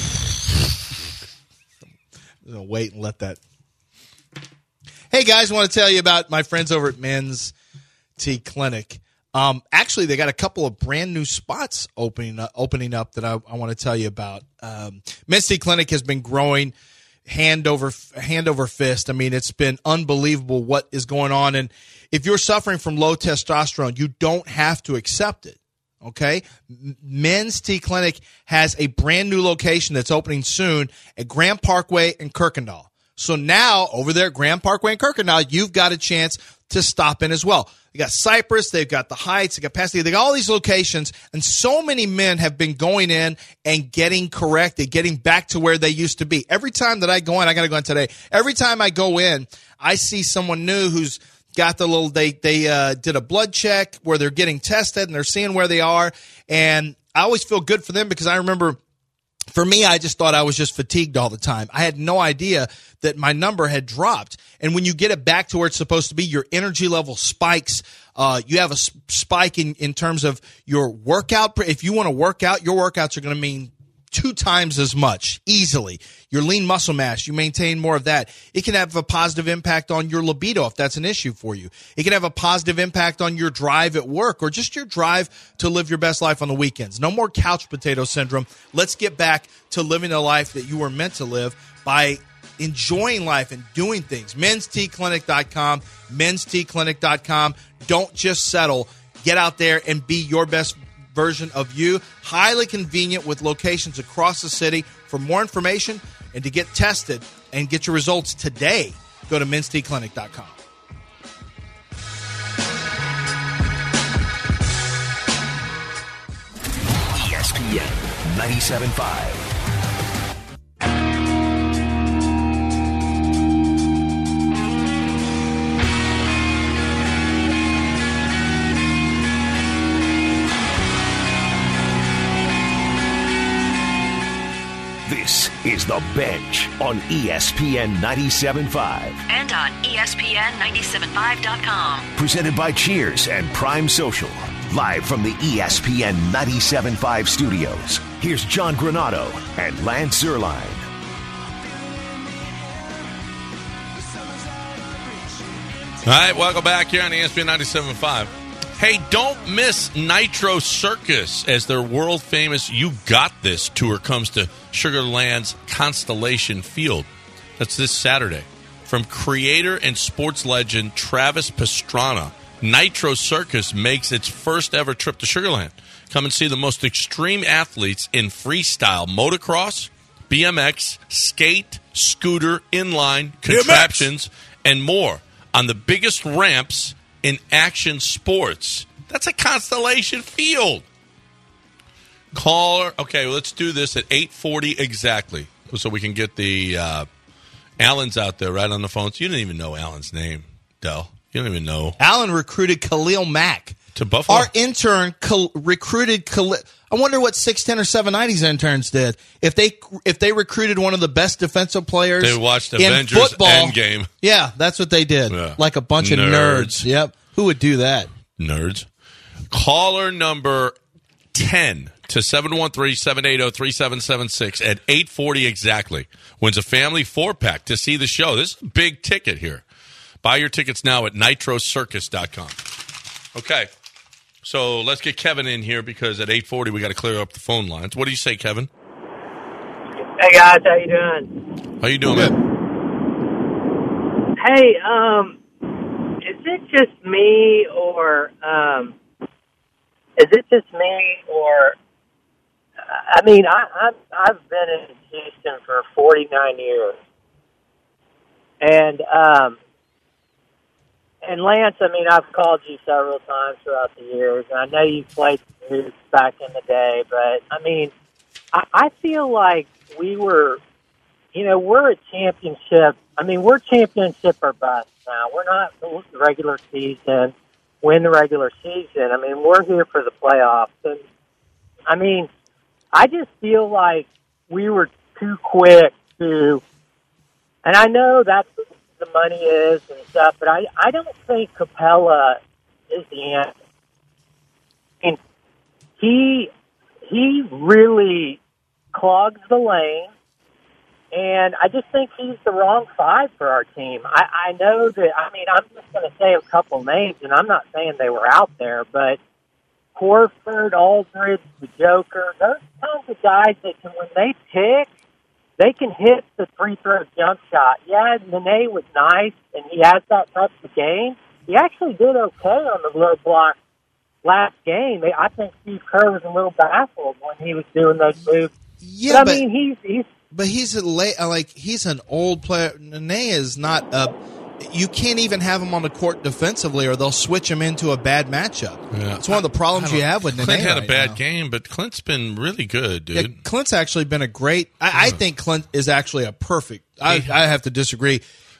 I'm gonna wait and let that. Hey guys, I want to tell you about my friends over at Men's T Clinic. Um, actually, they got a couple of brand new spots opening up, opening up that I, I want to tell you about. Um, Men's T Clinic has been growing hand over hand over fist. I mean, it's been unbelievable what is going on. And if you're suffering from low testosterone, you don't have to accept it. Okay, Men's T Clinic has a brand new location that's opening soon at Grand Parkway in Kirkendall. So now over there at Grand Parkway in Kirkendall, you've got a chance to stop in as well. They got Cypress, they've got the Heights, they got Pasadena, they got all these locations, and so many men have been going in and getting corrected, getting back to where they used to be. Every time that I go in, I got to go in today. Every time I go in, I see someone new who's got the little, they they uh, did a blood check where they're getting tested and they're seeing where they are. And I always feel good for them because I remember For me, I just thought I was just fatigued all the time. I had no idea that my number had dropped. And when you get it back to where it's supposed to be, your energy level spikes. Uh, you have a spike in, in terms of your workout. If you want to work out, your workouts are going to mean two times as much easily. Your lean muscle mass, you maintain more of that. It can have a positive impact on your libido if that's an issue for you. It can have a positive impact on your drive at work or just your drive to live your best life on the weekends. No more couch potato syndrome. Let's get back to living the life that you were meant to live by enjoying life and doing things. men's t clinic dot com, men's t clinic dot com. Don't just settle. Get out there and be your best version of you. Highly convenient with locations across the city. For more information and to get tested and get your results today, go to men's t clinic dot com. E S P N ninety-seven point five. This is The Bench on E S P N ninety-seven point five. And on E S P N ninety-seven point five dot com. Presented by Cheers and Prime Social. Live from the E S P N ninety-seven point five studios. Here's John Granado and Lance Zierlein. All right, welcome back here on E S P N ninety-seven point five. Hey, don't miss Nitro Circus as their world-famous You Got This tour comes to Sugar Land's Constellation Field. That's this Saturday. From creator and sports legend Travis Pastrana, Nitro Circus makes its first ever trip to Sugar Land. Come and see the most extreme athletes in freestyle, motocross, B M X, skate, scooter, inline, contraptions, B M X, and more on the biggest ramps in action sports. That's a Constellation Field. Caller, okay, well, let's do this at eight forty exactly so we can get the uh, Alan's out there right on the phone. So you didn't even know Alan's name, Del. You don't even know. Alan recruited Khalil Mack to Buffalo. Our intern Khal- recruited Khalil. I wonder what six ten or seven ninety's interns did. If they if they recruited one of the best defensive players, they watched in Avengers football, Endgame. Yeah, that's what they did. Yeah. Like a bunch nerds. of nerds. Yep. Who would do that? Nerds. Caller number ten to seven one three, seven eight zero, three seven seven six at eight forty exactly wins a family four-pack to see the show. This is a big ticket here. Buy your tickets now at nitro circus dot com. Okay. So let's get Kevin in here because at eight forty we got to clear up the phone lines. What do you say, Kevin? Hey guys, how you doing? How you doing, man? Hey, um, is it just me or um, is it just me or I mean I, I I've been in Houston for forty-nine years, and um. And Lance, I mean, I've called you several times throughout the years, and I know you played hoops back in the day, but, I mean, I, I feel like we were, you know, we're a championship. I mean, we're championship or bust now. We're not the regular season, win the regular season. I mean, we're here for the playoffs. And, I mean, I just feel like we were too quick to, and I know that's the money is and stuff, but I, I don't think Capella is the answer. And he he really clogs the lane, and I just think he's the wrong five for our team. I, I know that, I mean, I'm just going to say a couple names, and I'm not saying they were out there, but Horford, Aldridge, the Joker, those kinds of guys that can, when they pick, they can hit the free throw jump shot. Yeah, Nene was nice, and he has that type of game. He actually did okay on the low block last game. I think Steve Kerr was a little baffled when he was doing those moves. Yeah, but, I but, mean, he's he's but he's a late, like he's an old player. Nene is not a. You can't even have him on the court defensively, or they'll switch him into a bad matchup. Yeah. It's one of the problems you have with Nene. Clint had right a bad now. game, but Clint's been really good, dude. Yeah, Clint's actually been a great. I, I think Clint is actually a perfect. I, I have to disagree.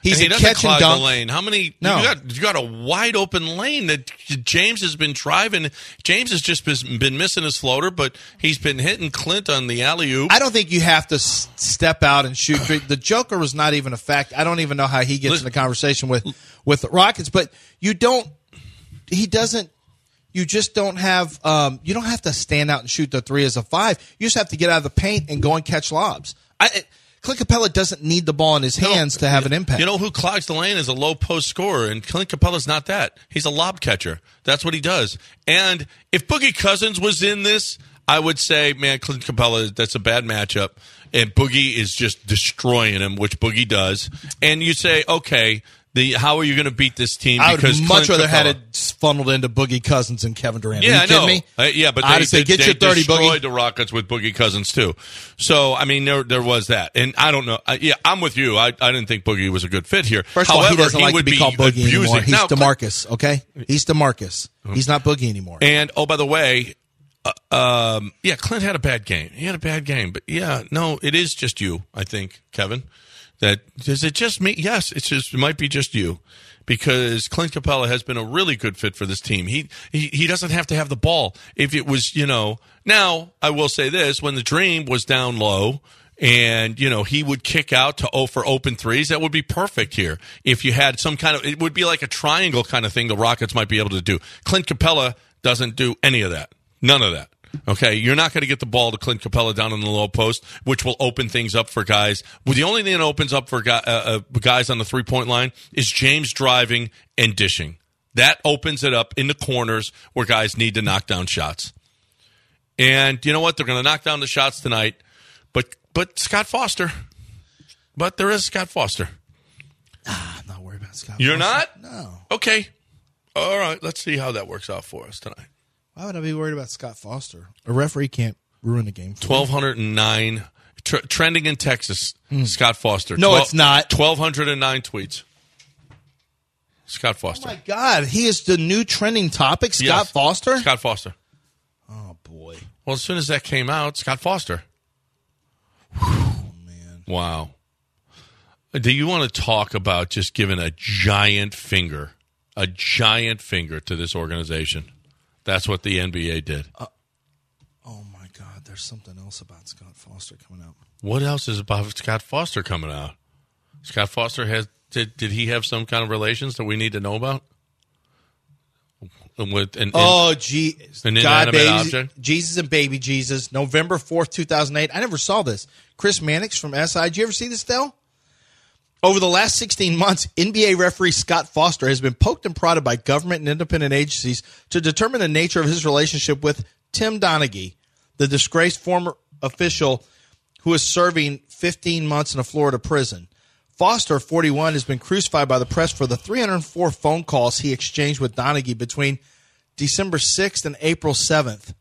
He's and he a doesn't catch and clog dunk. the lane. How many? No. You got, you got a wide open lane that James has been driving. James has just been missing his floater, but he's been hitting Clint on the alley-oop. I don't think you have to s- step out and shoot. The Joker was not even a fact. I don't even know how he gets Listen, in the conversation with, with the Rockets, but you don't – he doesn't – you just don't have um, – you don't have to stand out and shoot the three as a five. You just have to get out of the paint and go and catch lobs. I – Clint Capella doesn't need the ball in his hands no, to have an impact. You know who clogs the lane is a low post scorer, and Clint Capella's not that. He's a lob catcher. That's what he does. And if Boogie Cousins was in this, I would say, man, Clint Capella, that's a bad matchup. And Boogie is just destroying him, which Boogie does. And you say, okay, the how are you going to beat this team? I would because much Clint rather Capella, had it funneled into Boogie Cousins and Kevin Durant. Yeah, are you I kidding know. me? Uh, yeah, but I'd they, say, they, get they your thirty, destroyed Boogie. the Rockets with Boogie Cousins too. So I mean, there there was that, and I don't know. Uh, yeah, I'm with you. I, I didn't think Boogie was a good fit here. First of However, all, he doesn't he like would to be called Boogie abusing. anymore. He's Now, DeMarcus. Okay, he's DeMarcus. He's not Boogie anymore. And oh, by the way, uh, um, yeah, Clint had a bad game. He had a bad game, but yeah, no, it is just you. I think, Kevin. That is it just me? Yes, it's just it might be just you. Because Clint Capella has been a really good fit for this team. He, he he doesn't have to have the ball. If it was, you know, now I will say this: when the Dream was down low, and you know he would kick out to oh for open threes, that would be perfect here. If you had some kind of, it would be like a triangle kind of thing. The Rockets might be able to do. Clint Capella doesn't do any of that. None of that. Okay, you're not going to get the ball to Clint Capella down in the low post, which will open things up for guys. Well, the only thing that opens up for guy, uh, uh, guys on the three-point line is James driving and dishing. That opens it up in the corners where guys need to knock down shots. And you know what? They're going to knock down the shots tonight. But but Scott Foster. But there is Scott Foster. Ah, I'm not worried about Scott You're Foster. not? No. Okay. All right. Let's see how that works out for us tonight. Why would I be worried about Scott Foster? A referee can't ruin a game for twelve oh nine tr- trending in Texas. Mm. Scott Foster. No, twelve, it's not. twelve oh nine tweets. Scott Foster. Oh, my God. He is the new trending topic, Scott Yes. Foster? Scott Foster. Oh, boy. Well, as soon as that came out, Scott Foster. Oh, man. Wow. Do you want to talk about just giving a giant finger, a giant finger to this organization? That's what the N B A did. Uh, oh, my God. There's something else about Scott Foster coming out. What else is about Scott Foster coming out? Scott Foster has did, did he have some kind of relations that we need to know about? With an, oh, gee. an God, inanimate baby, object? Jesus and Baby Jesus, November fourth, two thousand eight. I never saw this. Chris Mannix from S I. Did you ever see this, Del? Over the last sixteen months, N B A referee Scott Foster has been poked and prodded by government and independent agencies to determine the nature of his relationship with Tim Donaghy, the disgraced former official who is serving fifteen months in a Florida prison. Foster, forty-one, has been crucified by the press for the three hundred four phone calls he exchanged with Donaghy between December sixth and April seventh.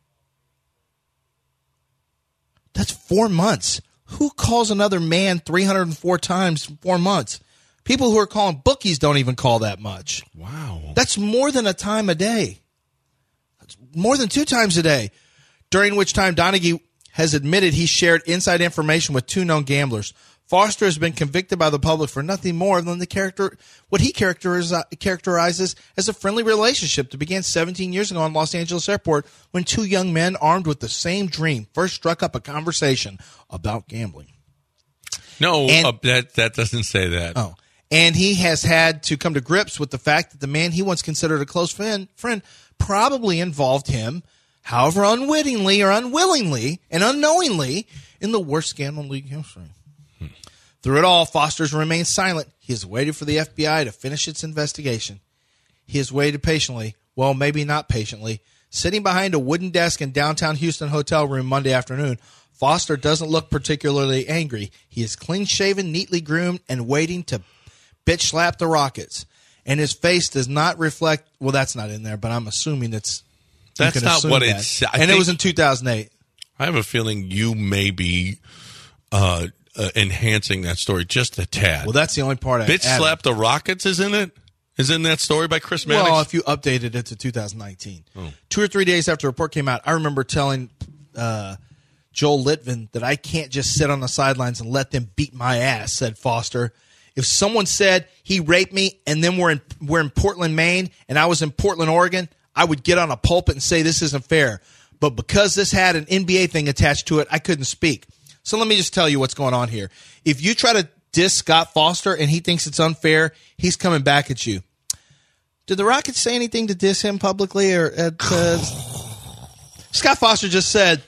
That's four months. Who calls another man three hundred four times in four months? People who are calling bookies don't even call that much. Wow. That's more than a time a day. That's more than two times a day. During which time Donaghy has admitted he shared inside information with two known gamblers. Foster has been convicted by the public for nothing more than the character, what he characterizes, characterizes as a friendly relationship that began seventeen years ago in Los Angeles Airport when two young men armed with the same dream first struck up a conversation about gambling. No, And- uh, that that doesn't say that. Oh, and he has had to come to grips with the fact that the man he once considered a close friend, friend probably involved him, however unwittingly or unwillingly and unknowingly, in the worst scandal in league history. Through it all, Foster's remained silent. He has waited for the F B I to finish its investigation. He has waited patiently, well, maybe not patiently, sitting behind a wooden desk in downtown Houston hotel room Monday afternoon. Foster doesn't look particularly angry. He is clean-shaven, neatly groomed, and waiting to bitch slap the Rockets. And his face does not reflect, well, that's not in there, but I'm assuming it's, you That's can not assume what that. it's. I And it think- was in two thousand eight. I have a feeling you may be uh, uh, enhancing that story just a tad. Well, that's the only part I Bitch added. Slap the Rockets is in it? Is in that story by Chris Mannix? Well, if you updated it to two thousand nineteen. Oh. Two or three days after the report came out, I remember telling uh, Joel Litvin that I can't just sit on the sidelines and let them beat my ass, said Foster. If someone said he raped me and then we're in, we're in Portland, Maine, and I was in Portland, Oregon, I would get on a pulpit and say this isn't fair. But because this had an N B A thing attached to it, I couldn't speak. So let me just tell you what's going on here. If you try to diss Scott Foster and he thinks it's unfair, he's coming back at you. Did the Rockets say anything to diss him publicly? Or uh, uh, Scott Foster just said,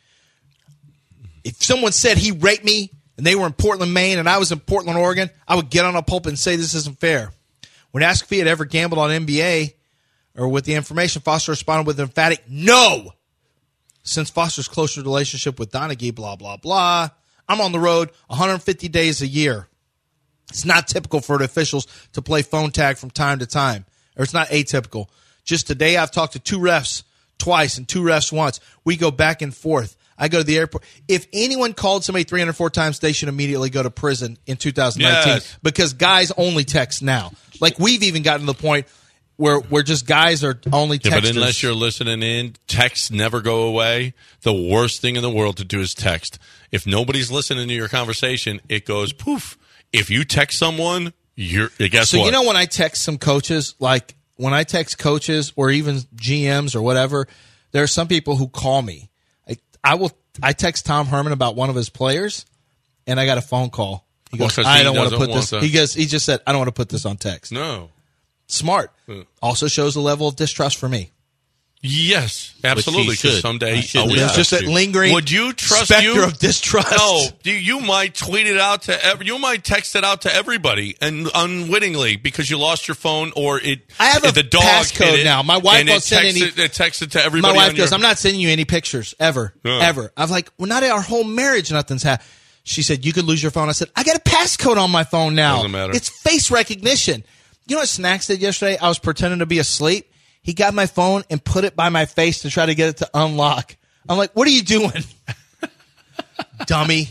if someone said he raped me and they were in Portland, Maine, and I was in Portland, Oregon, I would get on a pulpit and say this isn't fair. When asked if he had ever gambled on N B A or with the information, Foster responded with an emphatic no. Since Foster's closer relationship with Donaghy, blah, blah, blah. I'm on the road one hundred fifty days a year. It's not typical for the officials to play phone tag from time to time. Or it's not atypical. Just today I've talked to two refs twice and two refs once. We go back and forth. I go to the airport. If anyone called somebody three hundred four times, they should immediately go to prison in two thousand nineteen Yes. because guys only text now. Like we've even gotten to the point where where just guys are only texters. Yeah, but unless you're listening in, texts never go away. The worst thing in the world to do is text. If nobody's listening to your conversation, it goes poof. If you text someone, you're guess so what? You know when I text some coaches, like when I text coaches or even G Ms or whatever, there are some people who call me. I, I will. I text Tom Herman about one of his players, and I got a phone call. He goes, Well, 'cause "I he don't want to doesn't put want this." to- He goes, "He just said I don't want to put this on text." No. Smart. Hmm. Also shows a level of distrust for me. Yes, absolutely. Which he Because should. someday, He should oh, do yeah. There's just that You- lingering Would you trust specter you? of distrust. No, you, you might tweet it out to every, you might text it out to everybody and unwittingly because you lost your phone or it. I have a the dog passcode hit it, now. My wife and won't it send texts any- It, it texts it to everybody. My wife on goes, your, "I'm not sending you any pictures ever, Yeah. ever." I'm like, "Well, not our whole marriage. Nothing's happened." She said, "You could lose your phone." I said, "I got a passcode on my phone now. Doesn't matter. It's face recognition." You know what Snacks did yesterday? I was pretending to be asleep. He got my phone and put it by my face to try to get it to unlock. I'm like, "What are you doing, dummy?"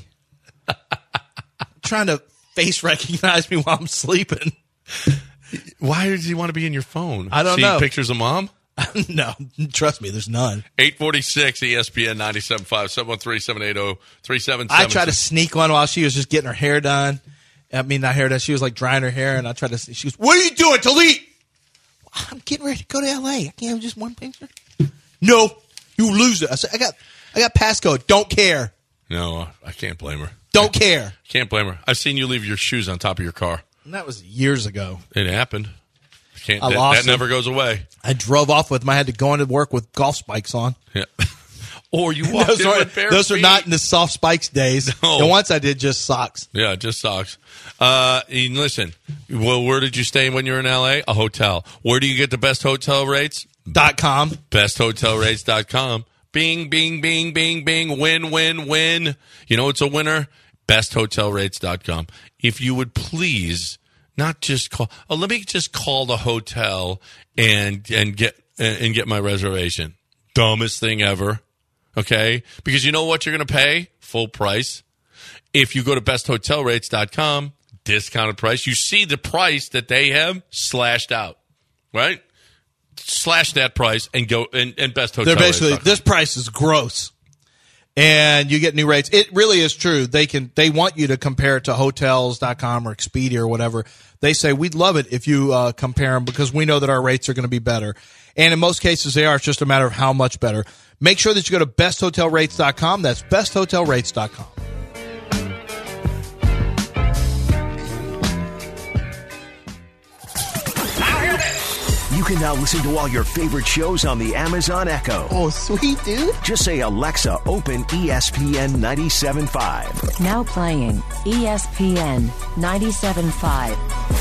Trying to face recognize me while I'm sleeping. Why does he want to be in your phone? I don't See know. pictures of mom? No, trust me, there's none. eight forty-six E S P N ninety-seven point five, seven one three, seven eight zero, three seven seven I six. tried to sneak one while she was just getting her hair done. I mean, not hair done. She was like drying her hair, and I tried to. She goes, "What are you doing, Talib?" "I'm getting ready to go to L A. I can't have just one picture." "No, you lose it." I said, "I got, I got passcode. Don't care. No, I can't blame her. Don't care." Can't blame her. I've seen you leave your shoes on top of your car. And that was years ago. It happened. Can't, I that lost that them. never goes away. I drove off with them. I had to go into work with golf spikes on. Yeah. Or you walked those in are, with bare those are feet. not in the soft spikes days. No. And once I did just socks. Yeah, just socks. Uh, and listen, well, where did you stay when you were in L A? A hotel. Where do you get the best hotel rates? Dot com. best hotel rates dot com. Bing, bing, bing, bing, bing. Win, win, win. You know it's a winner? best hotel rates dot com. If you would please not just call. Oh, let me just call the hotel and and get and get my reservation. Dumbest thing ever. Okay? Because you know what you're going to pay? Full price. If you go to best hotel rates dot com, discounted price, you see the price that they have slashed out. Right? Slash that price and go and, and best hotel They're basically, rates dot com. this price is gross. And you get new rates. It really is true. They can they want you to compare it to hotels dot com or Expedia or whatever. They say, "We'd love it if you uh, compare them because we know that our rates are going to be better." And in most cases, they are. It's just a matter of how much better. Make sure that you go to best hotel rates dot com. That's best hotel rates dot com. You can now listen to all your favorite shows on the Amazon Echo. Oh, sweet, dude. Just say, "Alexa, open E S P N ninety-seven point five. Now playing E S P N ninety-seven point five.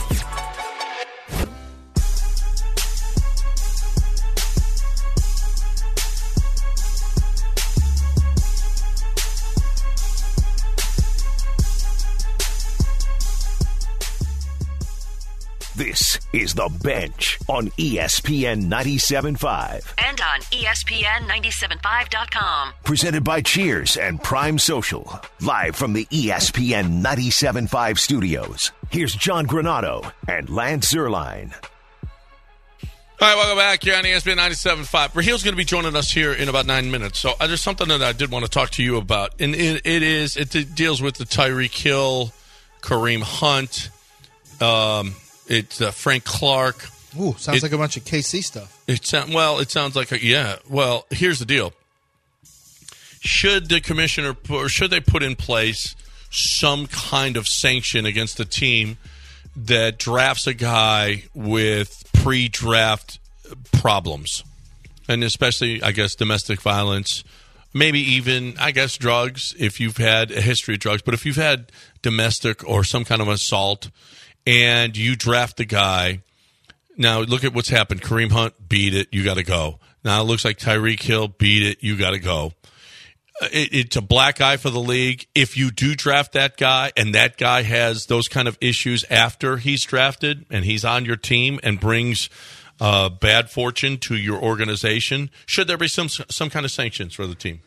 This is The Bench on E S P N ninety-seven point five. And on E S P N ninety-seven point five dot com. Presented by Cheers and Prime Social. Live from the E S P N ninety-seven point five studios. Here's John Granado and Lance Zierlein. All right, welcome back here on E S P N ninety-seven point five. Rahil's going to be joining us here in about nine minutes. So uh, there's something that I did want to talk to you about. And it, it is, it deals with the Tyreek Hill, Kareem Hunt, Um, it's uh, Frank Clark. Ooh, sounds It- like a bunch of K C stuff. It sound, well, it sounds like a, yeah. Well, here's the deal: should the commissioner pu- or should they put in place some kind of sanction against a team that drafts a guy with pre-draft problems, and especially, I guess, domestic violence, maybe even, I guess, drugs if you've had a history of drugs, but if you've had domestic or some kind of assault, and you draft the guy. Now, look at what's happened. Kareem Hunt, beat it. You got to go. Now, it looks like Tyreek Hill, beat it. You got to go. It, it's a black eye for the league. If you do draft that guy and that guy has those kind of issues after he's drafted and he's on your team and brings uh, bad fortune to your organization, should there be some some kind of sanctions for the team?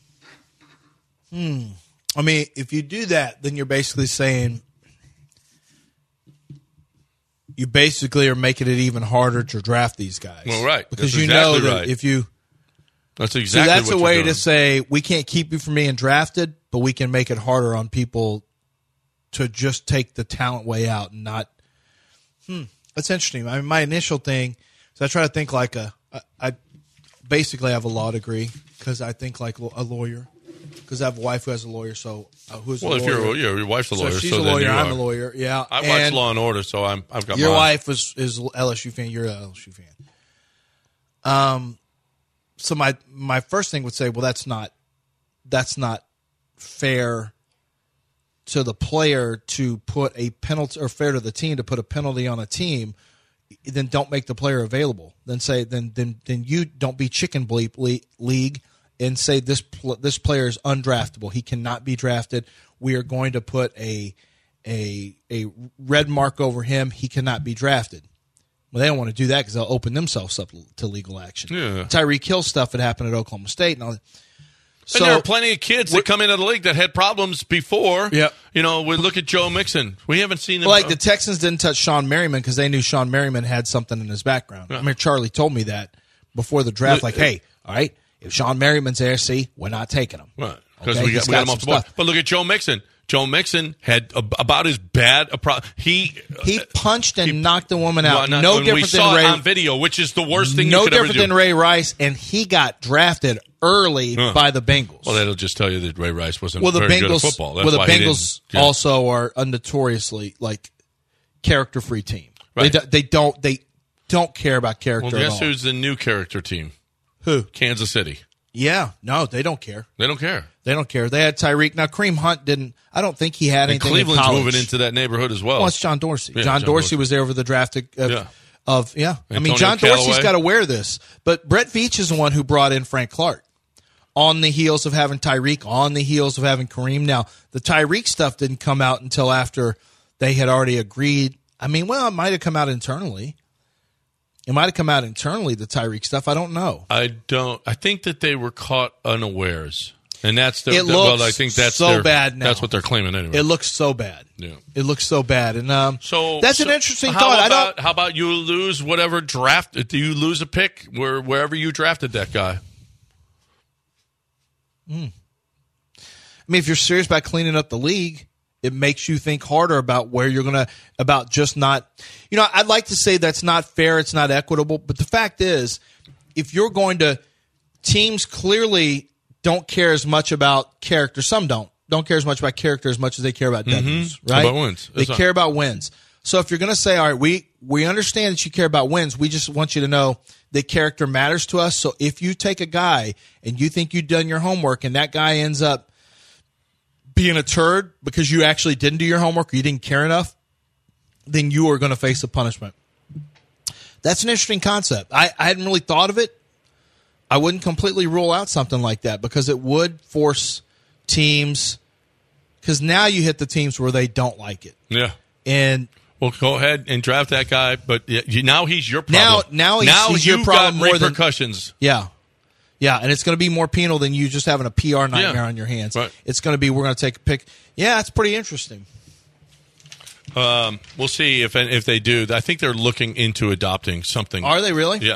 Hmm. I mean, if you do that, then you're basically saying you basically are making it even harder to draft these guys. Well, right. Because That's you know exactly that right. if you That's exactly so that's what a you're way doing. to say we can't keep you from being drafted, but we can make it harder on people to just take the talent way out and not. Hmm, that's interesting. I mean, my initial thing is I try to think like a. I, I basically have a law degree because I think like a lawyer. Because I have a wife who has a lawyer, so uh, who's well, a if lawyer. you're yeah, your wife's a So lawyer, she's so a then lawyer. you I'm are. a lawyer. Yeah, I watch And Law and Order, so I'm. I've got your my, wife is is L S U fan. You're a L S U fan. Um, so my my first thing would say, well, that's not that's not fair to the player to put a penalty, or fair to the team to put a penalty on a team. Then don't make the player available. Then say then then then you don't be chicken bleep le- league and say this pl- this player is undraftable. He cannot be drafted. We are going to put a a a red mark over him. He cannot be drafted. Well, they don't want to do that because they'll open themselves up to legal action. Yeah. Tyreek Hill stuff had happened at Oklahoma State, and all that. So and there are plenty of kids that come into the league that had problems before. Yep. You know, we look at Joe Mixon. We haven't seen him. Well, like the Texans didn't touch Sean Merriman because they knew Sean Merriman had something in his background. Yeah. I mean, Charlie told me that before the draft. But- Like, hey, all right, if Sean Merriman's there, see, we're not taking him. Right. Because Okay? we got, He's we got got him off the some board. stuff. But look at Joe Mixon. Joe Mixon had a, about as bad a problem. He He punched and knocked the woman out. well, not- no when different we saw than it Ray. on video, which is the worst thing no you could ever different do. than Ray Rice, and he got drafted early Huh. by the Bengals. Well, that'll just tell you that Ray Rice wasn't Well, the very good at Bengals. football. That's Well, the why he Bengals didn't- yeah. also are a notoriously like character-free team. Right. They, do, they don't. They don't care about character Well, at guess all. who's the new character team? Who? Kansas City. Yeah, no, they don't care. They don't care. They don't care. They had Tyreek. Now, Kareem Hunt didn't. I don't think he had And anything. Cleveland's in college. moving into that neighborhood as well. Well, it's John Dorsey. Yeah, John, John Dorsey, Dorsey. was there with the draft of, of Yeah. of yeah. I mean, Antonio John Dorsey's Callaway. got to wear this. But Brett Veach is the one who brought in Frank Clark on the heels of having Tyreek, on the heels of having Kareem. Now, the Tyreek stuff didn't come out until after they had already agreed. I mean, well, it might have come out internally. It might have come out internally, the Tyreek stuff. I don't know. I don't. I think that they were caught unawares, and that's their. It well, looks I think that's so their, bad now. That's what they're claiming anyway. It looks so bad. Yeah. It looks so bad. And um, So that's an so interesting how thought. I About, don't. How about you lose whatever draft? Do you lose a pick where wherever you drafted that guy? I mean, if you're serious about cleaning up the league, it makes you think harder about where you're going to, about just not, you know, I'd like to say that's not fair, it's not equitable, but the fact is, if you're going to, teams clearly don't care as much about character, some don't, don't care as much about character as much as they care about W's, Mm-hmm. right? About wins. They That's care right. about wins. So if you're going to say, all right, we, we understand that you care about wins, we just want you to know that character matters to us. So if you take a guy and you think you've done your homework and that guy ends up being a turd because you actually didn't do your homework or you didn't care enough, then you are going to face a punishment. That's an interesting concept. I, I hadn't really thought of it. I wouldn't completely rule out something like that because it would force teams, because now you hit the teams where they don't like it. Yeah. And Well, go ahead and draft that guy, but yeah, you, now he's your Now- problem. now he's- he's your you've problem got more than- repercussions. yeah. Yeah, and it's going to be more penal than you just having a P R nightmare Yeah. on your hands. Right. It's going to be, we're going to take a pick. Yeah, it's pretty interesting. Um, we'll see if if they do. I think they're looking into adopting something. Are they really? Yeah,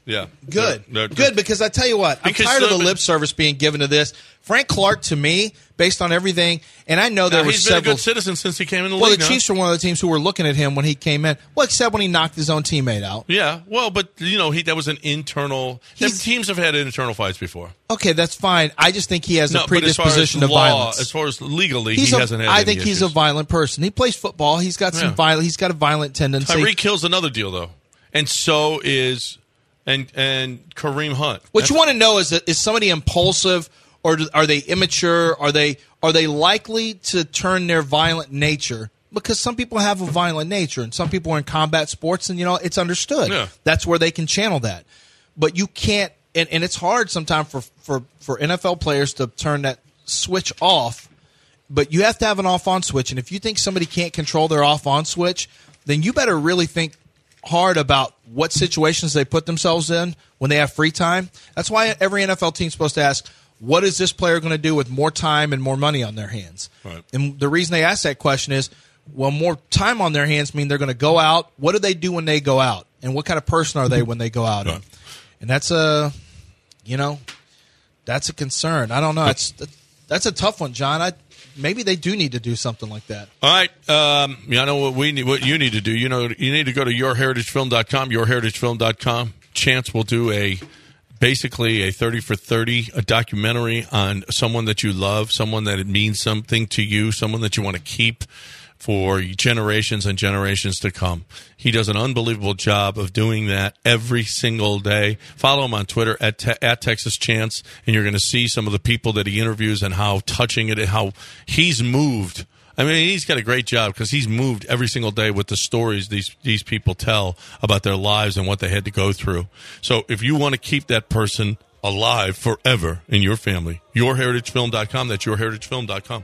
Yeah. Good. They're- they're- Good, because I tell you what, I'm Because tired of the some- lip service being given to this. Frank Clark, to me, based on everything, and I know there Now, were he's several. been a good citizen since he came in the well, league. the now. Chiefs were one of the teams who were looking at him when he came in. Well, except when he knocked his own teammate out. Yeah, well, but you know, he that was an internal. Them He's- teams have had internal fights before. Okay, that's fine. I just think he has No, a but as far as predisposition to law, violence. as far as legally, He's he a, hasn't had. I any think he's a issues. violent person. He plays football. He's got some Yeah. violent. He's got a violent tendency. Tyreek Hill's another deal, though, and so is and and Kareem Hunt. What That's- you want to know is is somebody impulsive, or do- are they immature? Are they are they likely to turn their violent nature? Because some people have a violent nature, and some people are in combat sports, and you know it's understood. Yeah. That's where they can channel that. But you can't, and, and it's hard sometimes for, for, for N F L players to turn that switch off. But you have to have an off-on switch, and if you think somebody can't control their off-on switch, then you better really think hard about what situations they put themselves in when they have free time. That's why every N F L team is supposed to ask, what is this player going to do with more time and more money on their hands? Right. And the reason they ask that question is, well, more time on their hands mean they're going to go out. What do they do when they go out? And what kind of person are they when they go out? Right. And that's a, you know, that's a concern. I don't know. It's, that's a tough one, John. I Maybe they do need to do something like that. All right. Um, yeah, I know what we need. What you need to do. You know, you need to go to your heritage film dot com. your heritage film dot com. Chance will do a basically a thirty for thirty, a documentary on someone that you love, someone that it means something to you, someone that you want to keep for generations and generations to come. He does an unbelievable job of doing that every single day. Follow him on Twitter at, te- at Texas Chance, and you're going to see some of the people that he interviews and how touching it is, how he's moved. I mean, he's got a great job because he's moved every single day with the stories these these people tell about their lives and what they had to go through. So if you want to keep that person alive forever in your family, your heritage film dot com, that's your heritage film dot com.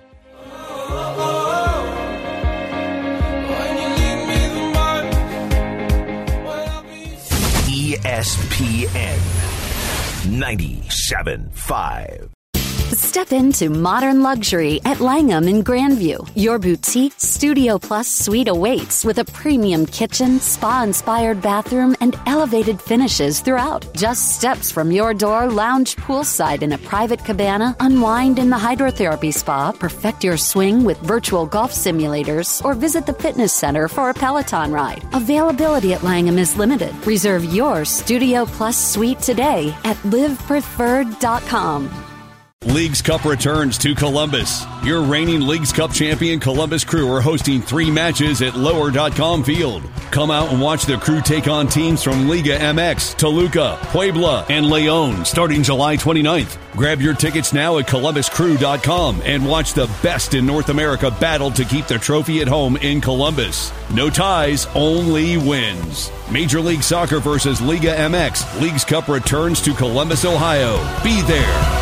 E S P N ninety-seven point five. Step into modern luxury at Langham in Grandview. Your boutique Studio Plus suite awaits with a premium kitchen, spa-inspired bathroom, and elevated finishes throughout. Just steps from your door, lounge poolside in a private cabana, unwind in the hydrotherapy spa, perfect your swing with virtual golf simulators, or visit the fitness center for a Peloton ride. Availability at Langham is limited. Reserve your Studio Plus suite today at live preferred dot com. Leagues Cup returns to Columbus. Your reigning Leagues Cup champion Columbus Crew are hosting three matches at lower dot com field. Come out and watch the Crew take on teams from Liga M X, Toluca, Puebla, and Leon starting July twenty-ninth. Grab your tickets now at columbus crew dot com and watch the best in North America battle to keep the trophy at home in Columbus. No ties, only wins. Major League Soccer versus Liga M X. Leagues Cup returns to Columbus, Ohio. Be there.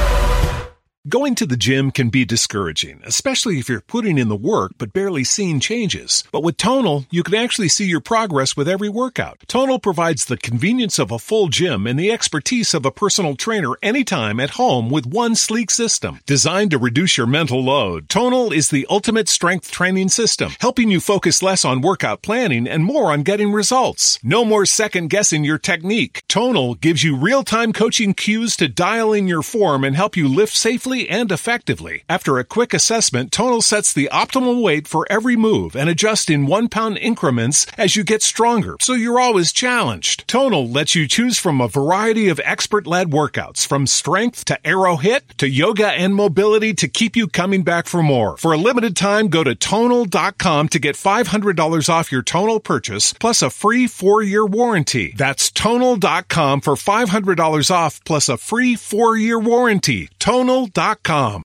Going to the gym can be discouraging, especially if you're putting in the work but barely seeing changes. But with Tonal, you can actually see your progress with every workout. Tonal provides the convenience of a full gym and the expertise of a personal trainer anytime at home with one sleek system. Designed to reduce your mental load, Tonal is the ultimate strength training system, helping you focus less on workout planning and more on getting results. No more second-guessing your technique. Tonal gives you real-time coaching cues to dial in your form and help you lift safely and effectively. After a quick assessment, Tonal sets the optimal weight for every move and adjusts in one-pound increments as you get stronger, so you're always challenged. Tonal lets you choose from a variety of expert-led workouts, from strength to aero hit to yoga and mobility to keep you coming back for more. For a limited time, go to tonal dot com to get five hundred dollars off your Tonal purchase, plus a free four-year warranty. That's tonal dot com for five hundred dollars off, plus a free four-year warranty. tonal dot com.